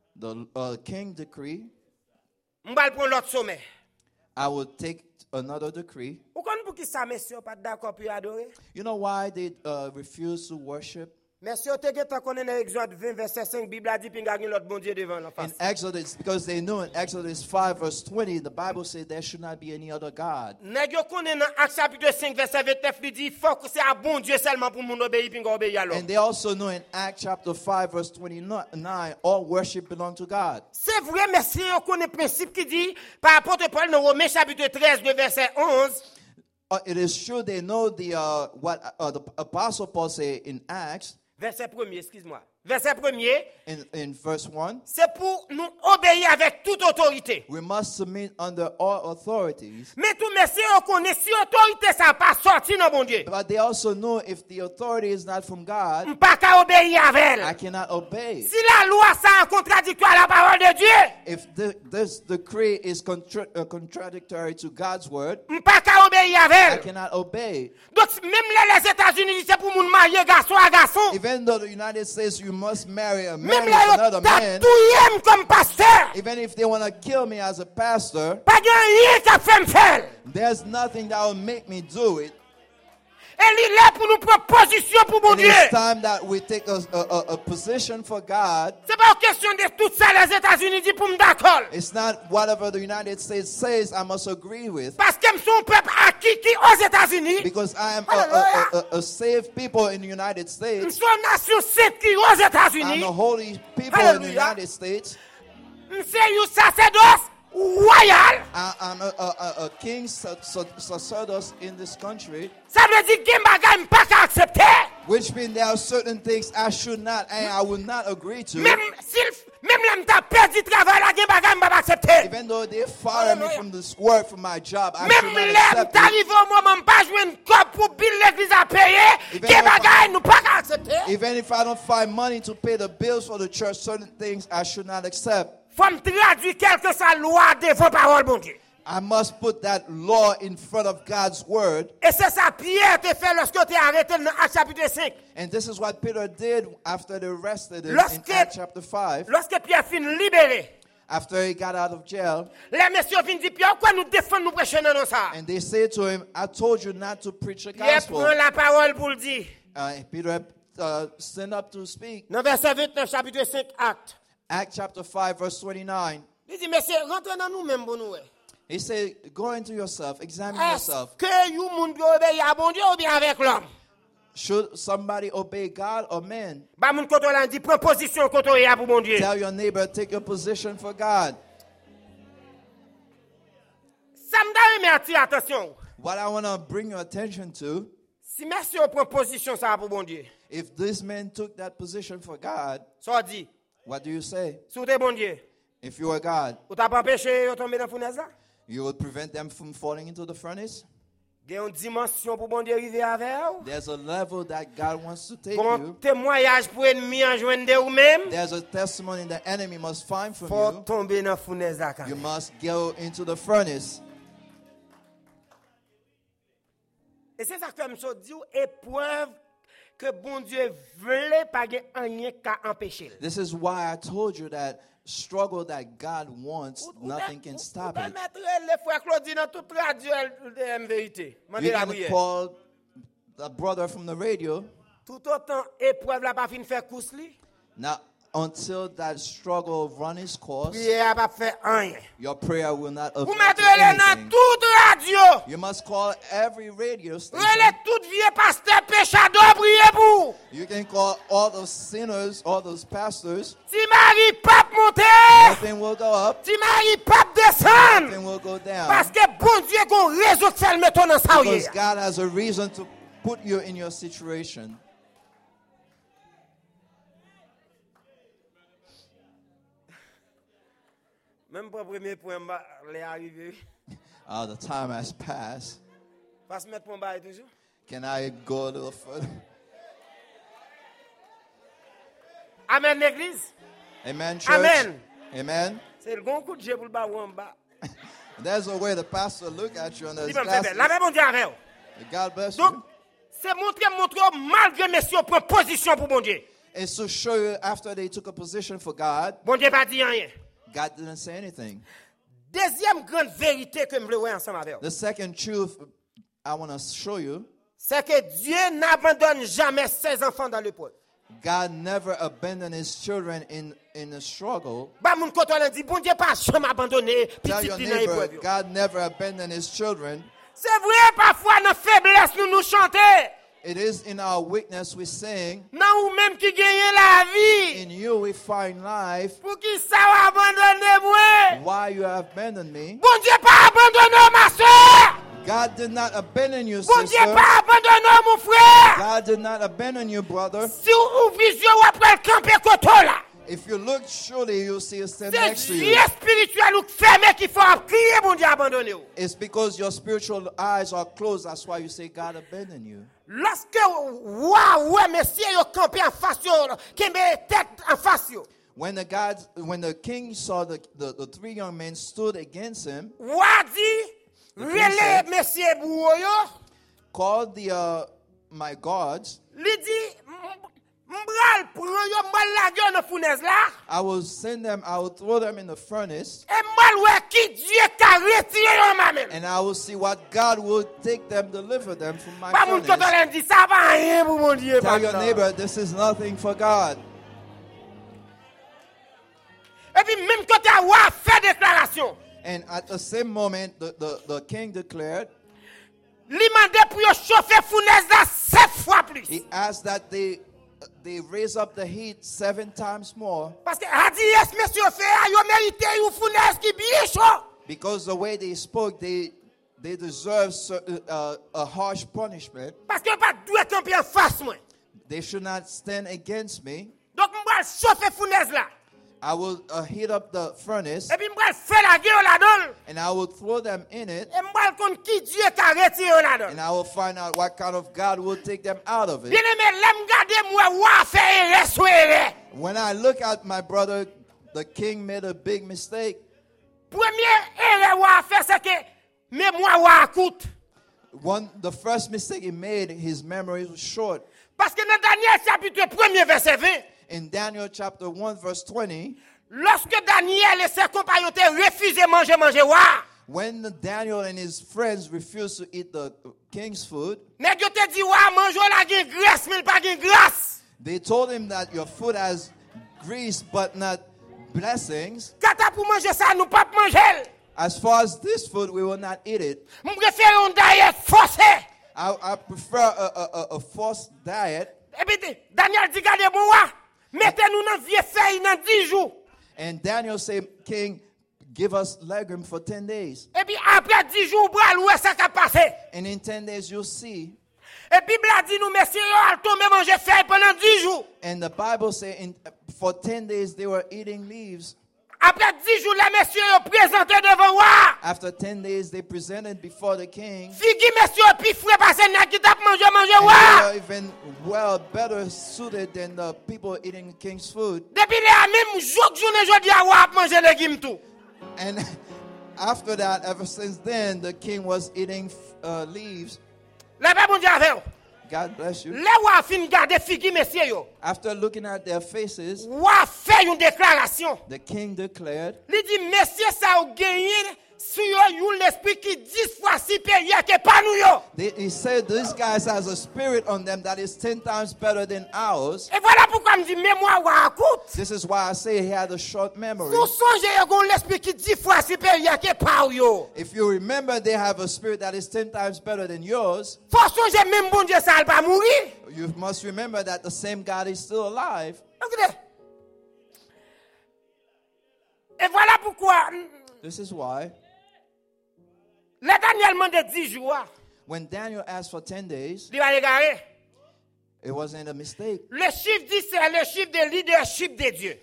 The king decree, M'bal prendre l'autre sommet. I will take another decree. Ou connaissez pour qui ça messieurs pas d'accord pour adorer? You know why they refuse to worship? Messieurs te geta connaît dans Exode 20 verset 5 Bible a dit pinga gen l'autre bon Dieu devant en In face. Exodus, because they knew in Exodus 5 verse 20, the Bible said there should not be any other God. Nèg yo connaît dans Acte chapitre 5 verset 29 il dit faut que c'est à bon Dieu seulement pour moun obéir pinga obéir à l'homme. And they also know in Acts chapter 5 verse 29, all worship belong to God. C'est vrai messieurs yo connaît principe qui dit par apôtre Paul dans Romains chapitre 13 de verset 11 It is true they know what the Apostle Paul say in Acts, verset 1er, excuse-moi. Verset 1er, in verse 1, c'est pour nous obéir avec toute autorité. we must submit under all authorities. Mais tout messieurs on connaît si autorité ça pas sorti dans bon Dieu. But they also know if the authority is not from God, M'pas ka obéir avec I elle. cannot obey. Si la loi ça en contradictoire à la parole de Dieu, If this decree is contradictory to God's word, m'pas ka obéir avec I elle. cannot obey. Donc même les États-Unis c'est pour moun marier garçon à garçon. Even though the United States, you must marry Même with là another yo man. tatouye comme pasteur. Even if they want to kill me as a pastor, Pas gen rien qui fait me faire. there's nothing that will make me do it. Et il est là pour nous proposition pour mon It Dieu. is time that we take a position for God. C'est pas une question de tout ça les États-Unis dit pour me d'accord. It's not whatever the United States says I must agree with, Parce que son peuple acquis qui aux États-Unis. because I am Hallelujah. a saved people in the United States. Son nation sainte qui aux I'm États-Unis. a holy people in the Hallelujah. United States. C'est un sacerdoce royal. I'm a king sacerdoce in this country, Ça veut dire que bagay m'pas ka accepter. which means there are certain things I should not and I will not agree to. Même là m'ta perdu travail là, gen bagay m'pas ka accepter. Even though they fire me from this work, from my job, I Même should not là accept m'ta it. arrivé au moment m'pas joindre corps pour bill l'église à payer, Even gen if I- bagay nous pas ka accepter. Even if I don't find money to pay the bills for the church, certain things I should not accept. Faut me traduire quelque sa loi devant parole bon Dieu. I must put that law in front of God's word. Et c'est ça Pierre te fait lorsque tu es arrêté dans Acte chapitre 5. And this is what Peter did after they arrested him in Lorsque- Acts chapter 5. Lorsque Pierre fin libéré, After he got out of jail, les messieurs viennent dire Pierre, pourquoi nous défendons nous prêcher dans ça? and they say to him, I told you not to preach the Pierre gospel. prend la parole pour le dire. Peter stand up to speak. Dans verset 29, chapitre 5, acte. Acts chapter 5, verse 29. Il dit, messieurs, rentrez dans nous-mêmes pour nous. He said, go into yourself, examine Est-ce yourself. que vous moun obéir à bon Dieu ou bien avec l'homme? Should somebody obey God or man? Bah moun koto lan dit prends position koto ya pour bon Dieu. Tell your neighbor, take your position for God. Ça me donne mais attirer attention. What I want to bring your attention to, Si messieurs prend position ça pour bon Dieu. if this man took that position for God, Ça dit, what do you say? si vous êtes bon Dieu, If you are God, vous t'as pas empêché de tomber dans la fournaise là? you would prevent them from falling into the furnace? Il y a une dimension pour bon Dieu arriver avec vous. There's a level that God wants to take Comme you. témoignage pour ennemi en joindre de vous-même. There's a testimony the enemy must find from Faut you. tomber dans la fournaise là. You must go into the furnace. Et c'est ça que je me dis, épreuve que bon Dieu voulait pas rien qu'à empêcher. This is why I told you that struggle that God wants, nothing can stop Vous it. mettre les frères Claudine dans toute radio de vérité. You Mandez la can prière. call a brother from the radio. Tout autant épreuve là pas fin faire course li. Now, until that struggle run its course, Prière pas faire rien. your prayer will not Vous affect mettre les dans anything. toute radio. You must call every radio station. Relais tout vieux pasteur péchador prier pour. You can call all those sinners, all those pastors. Si Marie pape mon monter. Nothing will go up. Ti mari pas descendre. Nothing will go down. Parce que bon Dieu gon raison de faire mettre dans ça. Because God has a reason to put you in your situation. Même pour le premier point, les arrivé. The time has passed. Pas se mettre pour bail toujours. Can I go a little further? Amen, l'église. Amen, church. Amen. Amen. C'est le bon coup de Dieu pour le bas ou en bas. There's a way the pastor look at you and his Il va me faire glasses. la même bon Dieu avec. God bless Donc, you. c'est montrer malgré messieurs prend position pour bon Dieu. It's to show you after they took a position for God, Bon Dieu pas dit rien. God didn't say anything. Deuxième grande vérité que je veux voir ensemble avec. The second truth I want to show you, C'est que Dieu n'abandonne jamais ses enfants dans l'épreuve. God never abandoned his children in a struggle. Bah mon côté on dit bon Dieu pas jamais abandonné Tell petit your dans neighbor, l'épreuve. God never abandoned his children. C'est vrai parfois dans faiblesse nous chanter. It is in our weakness we sing. Non ou même qui gagne la vie. In you we find life. Pour qui ça va abandonner moi? Why you have abandoned me? Bon Dieu pas abandonné ma soeur. God did not abandon you, Bon Dieu sister. pas abandonné mon frère. God did not abandon you, brother. Si vous vision ou après le camper côté là. If you look, surely you'll see a stand C'est next to you. Dieu spirituel ou fermé qu'il faut crier bon Dieu abandonné. It's because your spiritual eyes are closed. That's why you say God abandoned you. Lorsque ouais messieurs yo campé en face yo, qui met tête en face yo. When the king saw the three young men stood against him, Wa dit relé messieurs bou yo. called my guards, Li dit m'bral pour yo m'bral la gueule dans fournaise là. I will throw them in the furnace, Et m'bral ouais qui Dieu t'a retiré yo ma main. and I will see what God will take them, deliver them from my Pas mon furnace. côté dit ça va rien pour mon Dieu. Tell your neighbor, this is nothing for God. Et puis même côté wa fait déclaration. And at the same moment, the king declared, Li mandé pour yo chauffer fournaise là 7 fois plus. he asked that they raise up the heat 7 times more, Parce que a dit yes monsieur fait yo mérité une fournaise qui bien chaud. because the way they spoke, they deserve a harsh punishment. Parce que pas doit camper en face moi. They should not stand against me. Donc m'bral chauffer fournaise là. I will heat up the furnace, Et puis m'bral faire la guerre là-dedans. and I will throw them in it, Et m'bral kon qui Dieu t'a retiré là-dedans. and I will find out what kind of God will take them out of it. Bien aimé, l'aime garder moi wa faire erreur. When I look at my brother, the king made a big mistake. Première erreur wa faire c'est que mémoire wa coûte. The first mistake he made, his memory was short. Parce que dans Daniel chapitre 1 verset 20, In Daniel chapter 1 verse 20, lorsque Daniel et ses compagnons ont refusé manger wa, when Daniel and his friends refused to eat the king's food, nèg yo te dit wa manger la gen graisse mais pas gen grâce. they told him that your food has grease but not blessings. Kata pour manger ça nous pas manger. As far as this food, we will not eat it. Je préfère un diet forcé. I prefer a forced diet. Et puis Daniel dit gardez bon wa, mettez-nous dans vieux feuille dans 10 jours. And Daniel said, King, give us legume for 10 days. Et puis après 10 jours bral où ça qu'a passé. And in 10 days, you'll see. Et Bible a dit nous messieurs al tomber manger feuille pendant 10 jours. And the Bible says for 10 days, they were eating leaves. Après 10 jours les messieurs ont présenté devant wa. After 10 days, they presented before the king. Figi messieurs puis frère parce que qui t'a manger And wa. they were even better suited than the people eating the king's food. Depuis les même journée jodi a wa manger légumes tout. And after that, ever since then, the king was eating leaves. La paix bon Dieu avec. God bless you. Les wa fin garder figi messieurs yo. After looking at their faces, Wa fait une déclaration. the king declared, Il dit messieurs ça ont gagné sur yo l'esprit qui 10 fois supérieur que pas nous yo. he said, these guys has a spirit on them that is 10 times better than ours. Et voilà pourquoi me dit mémoire wa coûte. This is why I say he had a short memory. Nous songez yo l'esprit qui 10 fois supérieur que pas yo. If you remember, they have a spirit that is 10 times better than yours. Faut songer même bon Dieu ça pas mourir. You must remember that the same God is still alive. Écoutez. Et voilà pourquoi, This is why le Daniel demande 10 jours, when Daniel asked for 10 days, il va égarer. it wasn't a mistake. Le chiffre 10, c'est le chiffre de leadership de Dieu.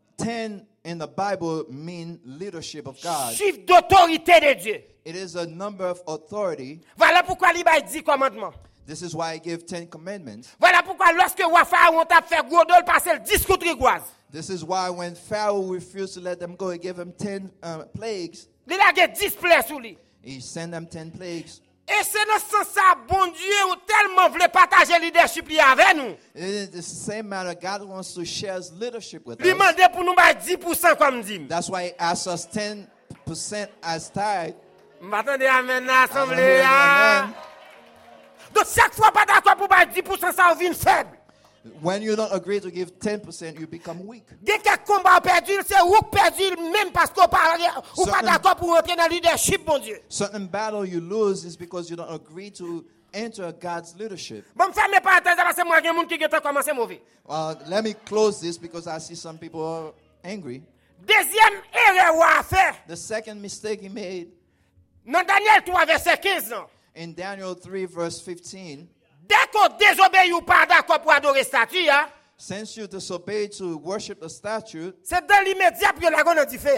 10 in the Bible mean leadership of God. Chiffre d'autorité de Dieu. It is a number of authority. Voilà pourquoi il va 10 commandements. This is why I give 10 commandments. Voilà pourquoi lorsque roi Pharaon t'a fait gros dol passer le 10 contre Rigoise. This is why when Pharaoh refused to let them go, he gave them 10 plagues. Il a 10 plaies sous lui. He sent them 10 plagues. Et c'est dans ce sens ça, bon Dieu, ou tellement voulait partager le leadership avec nous. It is the same matter. God wants to share his leadership with Lui us. demandait pour nous 10% comme dit. That's why he asked us 10% as tithe. M'attendez amen à l'assemblée. Amen. Donc chaque fois pas d'accord pour 10%, ça devient faible. When you don't agree to give 10%, you become weak. Dès que combat perdu, c'est ou perdu même parce qu'on pas d'accord pour entrer dans le leadership, bon Dieu. Certain battle you lose is because you don't agree to enter God's leadership. Bon, fermez parenthèse parce que moi, il y a des gens qui ont commencé mauvais. Let me close this because I see some people are angry. Deuxième erreur à faire. The second mistake he made Dans Daniel 3, verset 15, in Daniel 3, verse 15, dès qu'on désobéit ou pas d'accord pour adorer statue, since you disobey to worship the statue, c'est dans l'immédiat pour la gonne du feu.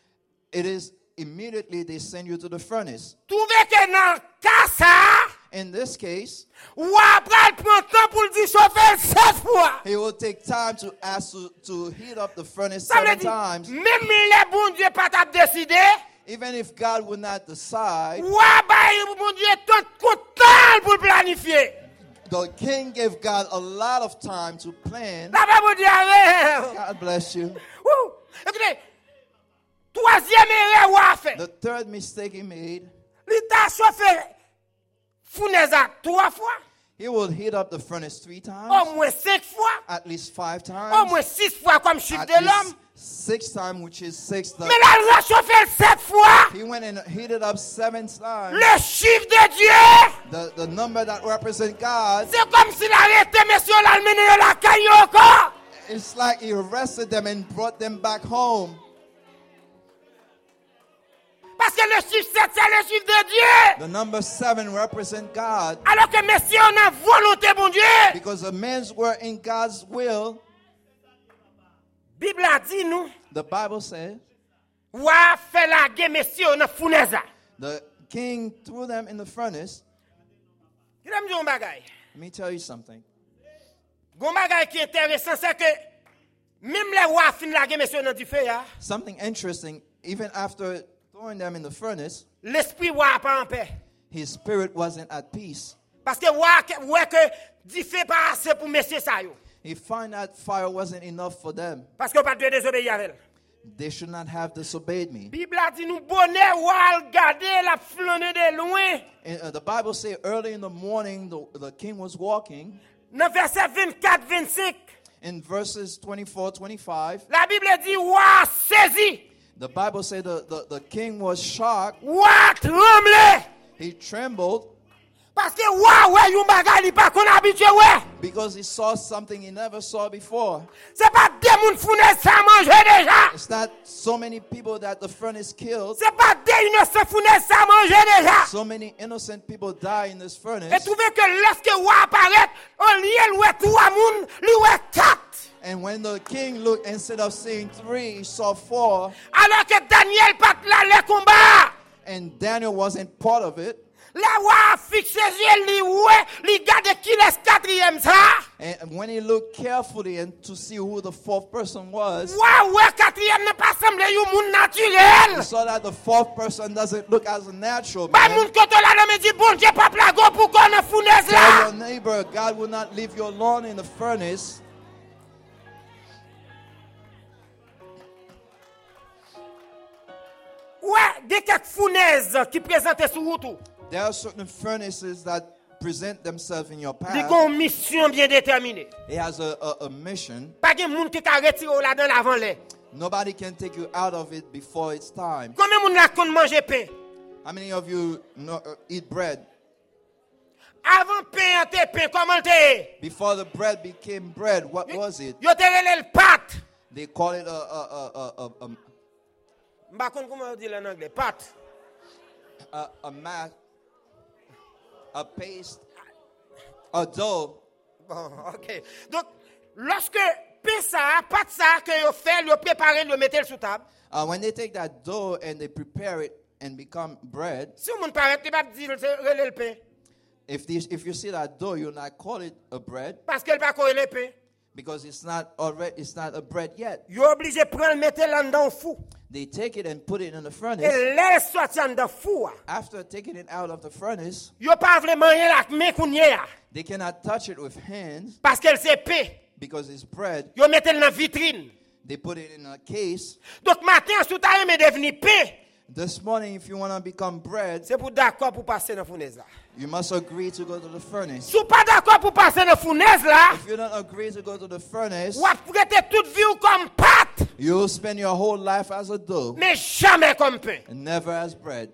it is immediately they send you to the furnace. Trouvez que dans le cas ça, In this case, ou après il prend temps pour le dire chauffer 7 fois. he will take time to ask to heat up the furnace Ça veut 7 dire, times. même les bons dieux pas t'a décidé, Even if God would not decide, ou après mon Dieu tant content pour planifier. the king gave God a lot of time to plan. La Bible dit amen. God bless you. Ouh. Écoutez, troisième erreur à faire. The third mistake he made, Il t'a chauffé fournaise 3 fois, he will heat up the furnace 3 au times, moins 5 fois, at least 5 au times, moins 6 fois comme chiffre at de l'homme. least 6 times, which is 6. Mais là, il a chauffé 7 fois. He went and heated up 7 times. Le chiffre de Dieu, The number that represents God, c'est comme s'il arrêtait messieurs l'alménie la caille encore. it's like he arrested them and brought them back home. Parce que le chiffre 7, c'est le chiffre de Dieu. The number 7 represents God, Alors que messieurs, on a volonté, bon Dieu. because the men's were in God's will. Bible a dit nous, The Bible says ou a fait la guerre messieurs, on a fournaise. the king threw them in the furnace. Il a dit un bagay. Let me tell you something. Un bagay qui est intéressant, c'est que même les rois finissent la guerre messieurs dans du feu, Something interesting, even after throwing them in the furnace, l'esprit roi pas en paix. his spirit wasn't at peace. Parce que roi que du feu pas assez pour messieurs ça yo. He found that fire wasn't enough for them. Parce que pas de désobéir avec elle. They should not have disobeyed me. Bible a dit nous bonnet roi regarder la flâner de loin. And, the Bible says early in the morning, the king was walking. Dans verset 24-25, In verses 24-25, la Bible dit roi saisi, the Bible said the king was shocked. roi tremblé. He trembled Parce que roi ouais yon bagay li pas qu'on habitué ouais. because he saw something he never saw before. C'est pas des moun fournaise ça manger déjà. It's not so many people that the furnace killed. C'est pas des innocents fournaise ça manger déjà. So many innocent people die in this Et furnace. trouvez que lorsque roi apparaît, au lieu ouais 3 moun, li ouais 4. And when the king looked, instead of seeing 3, he saw 4. Alors que Daniel pas là le combat. And Daniel wasn't part of it. La roi fixe ses yeux, li ouais, li garde qui laisse 4e ça. And when he looked carefully and to see who the 4th person was, Roi ouais 4e n'a pas semblé yon moun he naturel. saw that the 4th person doesn't look as a natural Ba man. moun koto la nan me dit bon Dieu pas plago pour qu'on a fournaise Tell là. your neighbor, God will not leave you alone in the furnace. Ouais, des quelques fournaises qui présentent sur route. There are certain furnaces that present themselves in your Ils path. ont une mission bien déterminée. It has a mission. Pas de monde qui ka retiré là dans l'avant l'air. Nobody can take you out of it before it's time. Combien de monde là qu'on mange pain? How many of you eat bread? Avant pain était pain, comment t'es? Before the bread became bread, what was it? Yo te relè le pâte. They call it M'pa konn comment on dit en anglais. Pâte. A mat, a paste, a dough. Bon, OK. Donc lorsque pain ça, pâte ça que yo fait, yo préparer, yo mettre sur table. When they take that dough and they prepare it and become bread, Si on paraît pas dire c'est relé le pain if you see that dough, you'll not call it a bread parce qu'elle pas corrélé le pain. because it's not a bread yet. Yo obligé prendre mettre là dans fou. They take it and put it in the furnace. Et les sorti en dans fou. After taking it out of the furnace, Yo pas vle manger la main kounye they cannot touch it with hands parce qu'elle c'est pain. because it's bread. Yo mette dans vitrine. They put it in a case. Donc matin sous ta aimé devenir pain. This morning, if you want to become bread, C'est pour d'accord pour passer dans fournaise là. you must agree to go to the furnace. Si pas d'accord pour passer dans fournaise là, If you don't agree to go to the furnace, ou prêter toute vie ou comme pâte, you'll spend your whole life as a dough mais jamais comme pain. and never as bread.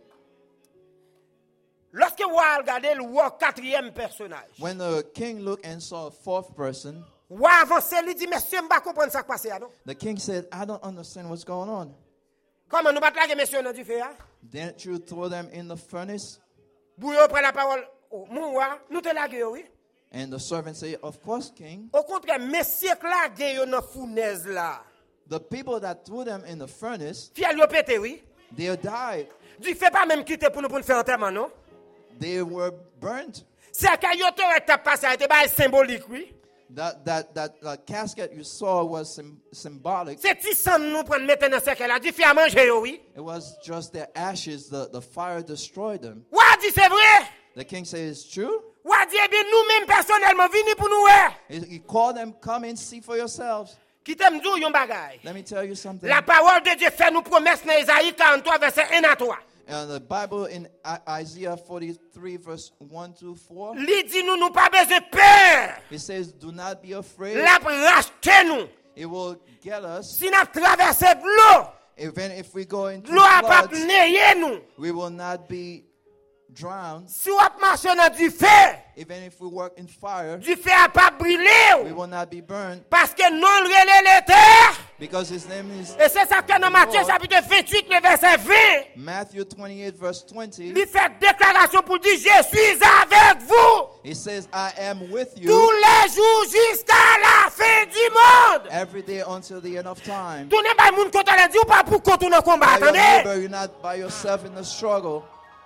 Lorsque vous regardez le roi quatrième personnage, When the king looked and saw a fourth person, ou avancé, il dit, monsieur, je ne pas comprendre ça qui passe là, non? the king said, I don't understand what's going on. Comment nous battons monsieur dans du feu? Didn't you throw them in the furnace? Bouillon prend la parole, mon roi, nous te laguer, oui. And the servant said, Of course, king. Au contraire, monsieur laguer dans la fournaise là. The people that threw them in the furnace, Fiel yo pété, oui. they died. Du fait pas même quitter pour nous faire enterrement, non? They were burnt. C'est que yo t'aurait tapé passé, c'était pas symbolique, oui. That casket you saw was symbolic. C'est ti sang nous prendre mettre dans ce là, du fait à manger, oui. It was just their ashes. The fire destroyed them. Ou a dit c'est vrai? The king said, It's true. Ou a dit, eh bien, nous-mêmes personnellement, venez pour nous, ouais. He called them, Come and see for yourselves. Qui t'aime d'où yon bagay? Let me tell you something. La parole de Dieu fait nous promesse dans Isaïe 43, verset 1 à 3. The Bible in Isaiah 43, verse 1 to 4, Li dit nous pas besoin de peur. it says, Do not be afraid. La racheter nous. It will get us. Si nous traversons l'eau, Even if we go into l'eau a pas floods, néé nous. we will not be drowned. Si on marche dans du feu, Even if we work in fire, du feu a pas we brûlé. will not be burned. Parce que non relé les terres. Because his name is Et c'est ça que dans Matthieu chapitre 28, le verset 20, Matthew 28, verse 20. il fait déclaration pour dire, je suis avec vous He says, I am with tous you les jours jusqu'à la fin du monde. every day until the end of time. Tournez par moun kote la di ou pas pour continuer le combat. By your Attendez. neighbor, you're not by yourself in the struggle.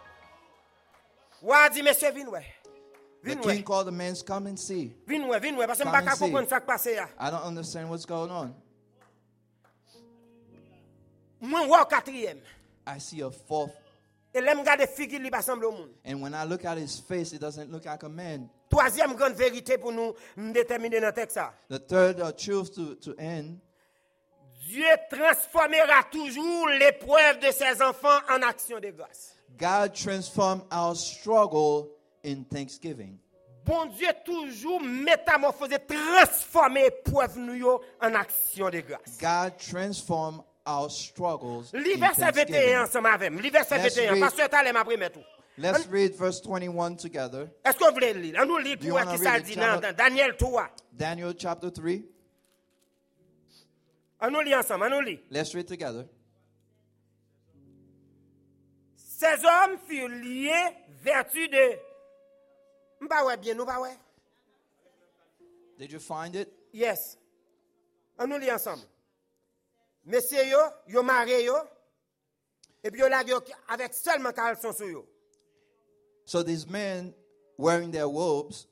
Ou a dit, monsieur, vin ouais. The Vin king ouais. called the men, Come and see. Vin ouais, parce que je Come ne and pas see. comprendre ça qui passe là. I don't understand what's going on. Moi, roi quatrième. I see a fourth. Et là, je regarde figure qui ressemble au monde. And when I look at his face, it doesn't look like a man. Troisième grande vérité pour nous déterminer dans le texte. The third truth to end, Dieu transformera toujours l'épreuve de ses enfants en action de grâce. God transformed our struggle in thanksgiving. Bon Dieu toujours métamorphosé, transformer l'épreuve nous en action de grâce. God transformed our struggles in Lis verset 21 thanksgiving. ensemble avec moi. Lis verset Let's 21. read. Pasteur Talem après tout. Let's read verse 21 together. Est-ce que vous voulez lire? On nous lit Do you pour wanna qui ça read dit it, dans Charlotte? Daniel 3. Daniel chapter 3. On nous lit ensemble, on nous lit. Let's read together. Ces hommes furent liés vertu de... M'pa ouais bien, nous pas ouais? Did you find it? Yes. On nous lit ensemble. Messieurs yo marié yo, et puis yo la yo avec seulement caleçon sur yo. So these men wearing their robes,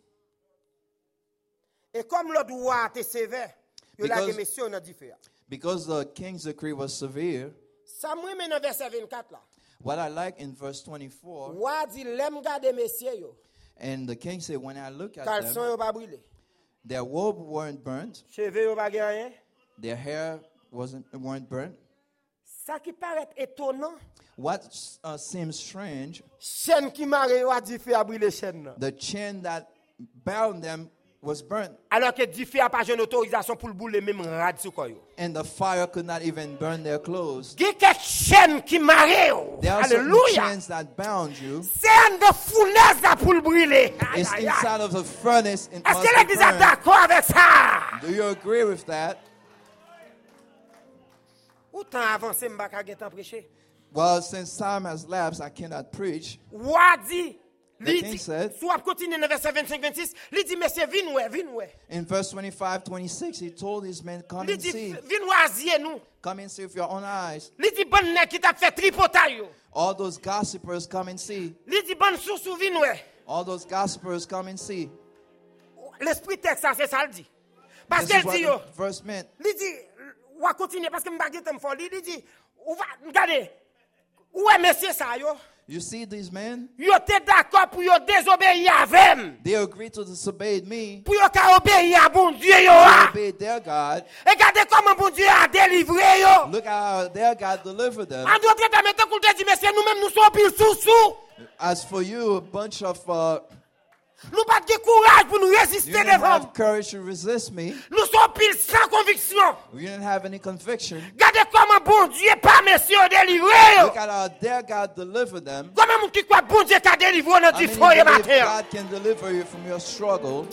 Et comme l'autre roi était sévère, yo la Because- messieurs dans différent. because the king's decree was severe, Ça moi dans verset 24 là. what I like in verse 24, Roi dit l'aime garder messieurs yo. and the king said, when I look at Caleçon them, yo pas brûlé. their robe weren't burnt, Cheveux yo pas gen rien. their hair weren't burnt. Ça qui paraît étonnant, What seems strange, chaîne qui marre yo a dit fait a brûler chaîne nan. the chain that bound them was burnt, Alors que dit fait a pas jeune autorisation pour le brûler même rad sur quoi yo. and the fire could not even burn their clothes. Qui quelques chaînes qui marre yo. There are certain Alléluia. chains that bound you. C'est un de fournaise là pour le brûler. Aïe, It's aïe, aïe. inside of the furnace. It Est-ce must que be l'église est burned. d'accord avec ça? Do you agree with that? Autant avancé, m'pa ka gen temps prêcher. Well, since time has lapsed, I cannot preach. Roi dit, The king said, soit continue dans verset 25-26, il dit, monsieur, viens ouais. in verse 25-26, he told his men, come Il and dit, see. viens azier nous. Come and see with your own eyes. Il dit, bon nèg qui t'a fait tripotaille yo. All those gossipers, come and see. Il dit, bon sous viens ouais. All those gossipers, come and see. L'esprit texte, ça, c'est ça le dit. Parce This is qu'elle what dit, yo, the verse meant. il dit, ou va continuer parce que m'pa gen temps fort. Il dit, ou va, regardez, où est monsieur ça yo? You see these men? Yo t'es d'accord pour yo désobéir avec. They agreed to disobey me, Pour yo ka obéir à bon Dieu yo. to obey their God. Et regardez comment bon Dieu a délivré yo. Look how their God delivered them. En d'autres termes, maintenant qu'on te dit, monsieur, nous-mêmes, nous sommes pile sous. As for you, a bunch of Nous pas de courage pour nous you résister didn't devant. have courage to resist me. Nous sommes pile sans conviction. You didn't have any conviction. Regardez comment bon Dieu pas monsieur délivré. Look at how their God delivered them. Comment mon qui croit bon Dieu qu'a délivré dans I du mean, foyer you believe matin. God can deliver you from your struggle.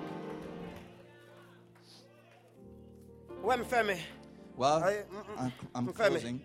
Ouais, me ferme. Well, Aye, I'm me ferme. closing.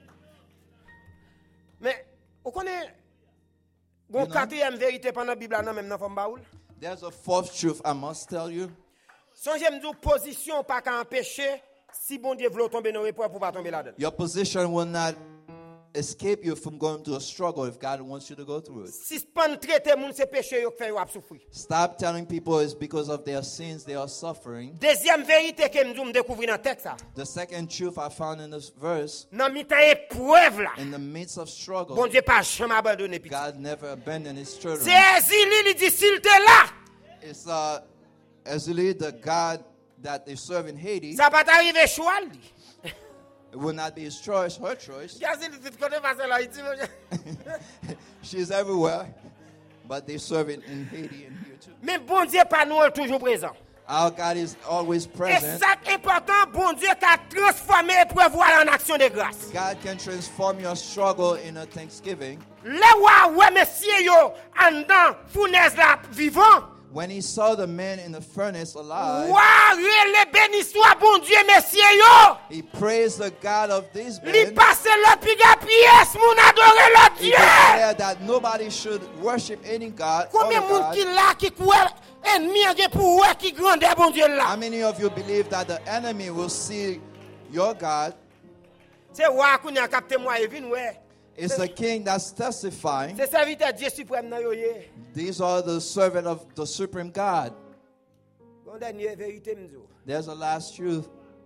Mais vous connaissez You une know? quatrième vérité pendant la Bible là même dans femme baoul. There's a fourth truth I must tell you. Songez me dire position pas qu'à empêcher si bon Dieu veut tomber dans l'épreuve pour pas tomber là-dedans. Your position will not escape you from going through a struggle if God wants you to go through it. Si pas traiter moun c'est péché yo qui fait yo a souffrir. Stop telling people it's because of their sins they are suffering. Deuxième vérité que me découvrir dans texte ça. The second truth I found in this verse, Dans mi-temps épreuve là. in the midst of struggle, Bon Dieu pas jamais abandonné petit. God never abandoned his children. C'est Zili il dit s'il te là, It's Azuli, the God that they serve in Haiti. ça va t'arriver choix lui. It will not be his choice, her choice. Gazili dit côté face là, il dit She's everywhere, but they serve it in Haiti and here too. mais bon Dieu pas nous toujours présent. Our God is always Et present. ça qui est important, bon Dieu qui a transformé l'épreuve en action de grâce. God can transform your struggle in a thanksgiving. Le ouais monsieur yo en dedans fournaise là vivant. When he saw the men in the furnace alive, Ouah, le béni soit bon Dieu monsieur yo. he praised the God of these Li men. passe l'autre piga pièce, moun adore l'autre He Dieu. declared that nobody should worship any God or Combien de monde qui God. là qui croit ennemi en pour ouais qui grandeur bon Dieu How là. many of you believe that the enemy will see your God? C'est ouais qu'on a capté moi et vinn ouais. It's the king that's testifying. C'est serviteur Dieu suprême nan yo yé. These are the servant of the supreme God. Bon dernière vérité m'dou. There's a last truth.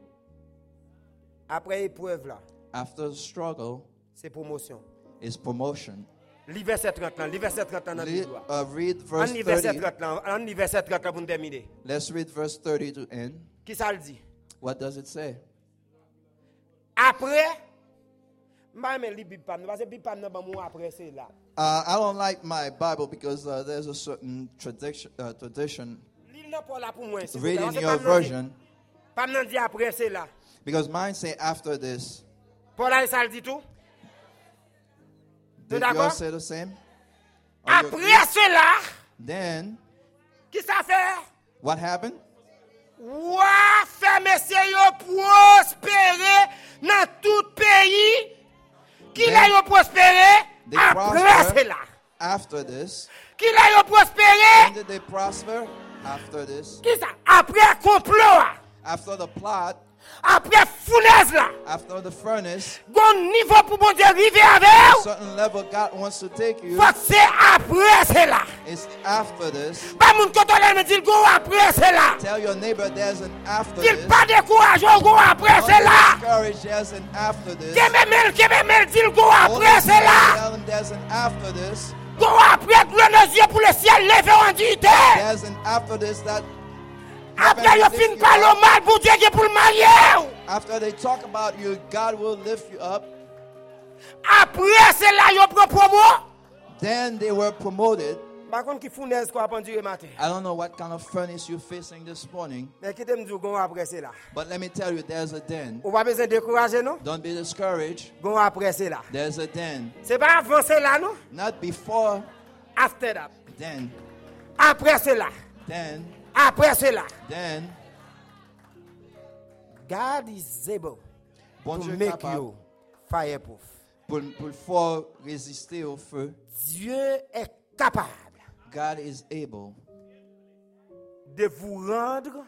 Après épreuve là, After the struggle c'est promotion. is promotion. Li verset 30 là, li verset 30 là dans Read, Bible. read verse En verset 30. 30 là, en verset 30 là pour nous terminer. Let's read verse 30 to end. Qui ça le dit? What does it say? Après m'a aimé li Bible parce que Bible nan ba moi après c'est là. I don't like my Bible because there's a certain tradition. Li nan pas là pour moi. s'il vous Read plaît. in Parce que your pas nan dit- version. Pas nan dit après c'est là. Because mine say after this. Paul a ça le dit tout. Tout Did yours d'accord? say the same? Are you Après agree? cela, Then, qui ça fait? what happened? Ouah, fait monsieur yo prospérer dans tout pays. Qui Then l'a yo prospéré? They Après prosper cela. after this. Qui l'a yo When prospéré? did they prosper? After this. Qui ça? Après complot. After the plot, Après fournaise là. after the furnace, Bon niveau pour bon Dieu arriver avec. a certain level God wants to take you. Faut que c'est après cela. It's after this. Pas moun contrôler me dit go après cela. Tell your neighbor there's an after Qu'il this. pas découragé go après Don't cela. be discouraged, there's an after this. Kememel dit go Hold après his hand, cela. tell him there's an after this. Go après gloire nos yeux pour le ciel levé en dignité. There's an after this that Après yo fin parler mal pour Dieu qui pour le marier. after they talk about you, God will lift you up. Après cela yo prend promo. Then they were promoted. Par contre qui fournaise quoi pendant le matin. I don't know what kind of furnace you're facing this morning, Mais qui t'aime dire go après cela. but let me tell you, there's a den. On pas besoin de décourager non? Don't be discouraged. Go après cela. There's a den. C'est pas avant cela non? Not before, After that. then, Après cela. then, Après cela. then. God is able Bon to Dieu make capable you fireproof. pour fort résister au feu. Dieu est capable God is able de vous rendre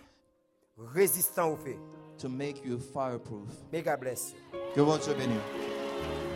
résistant au feu. to make you fireproof. May God bless you. Que votre Dieu bénisse.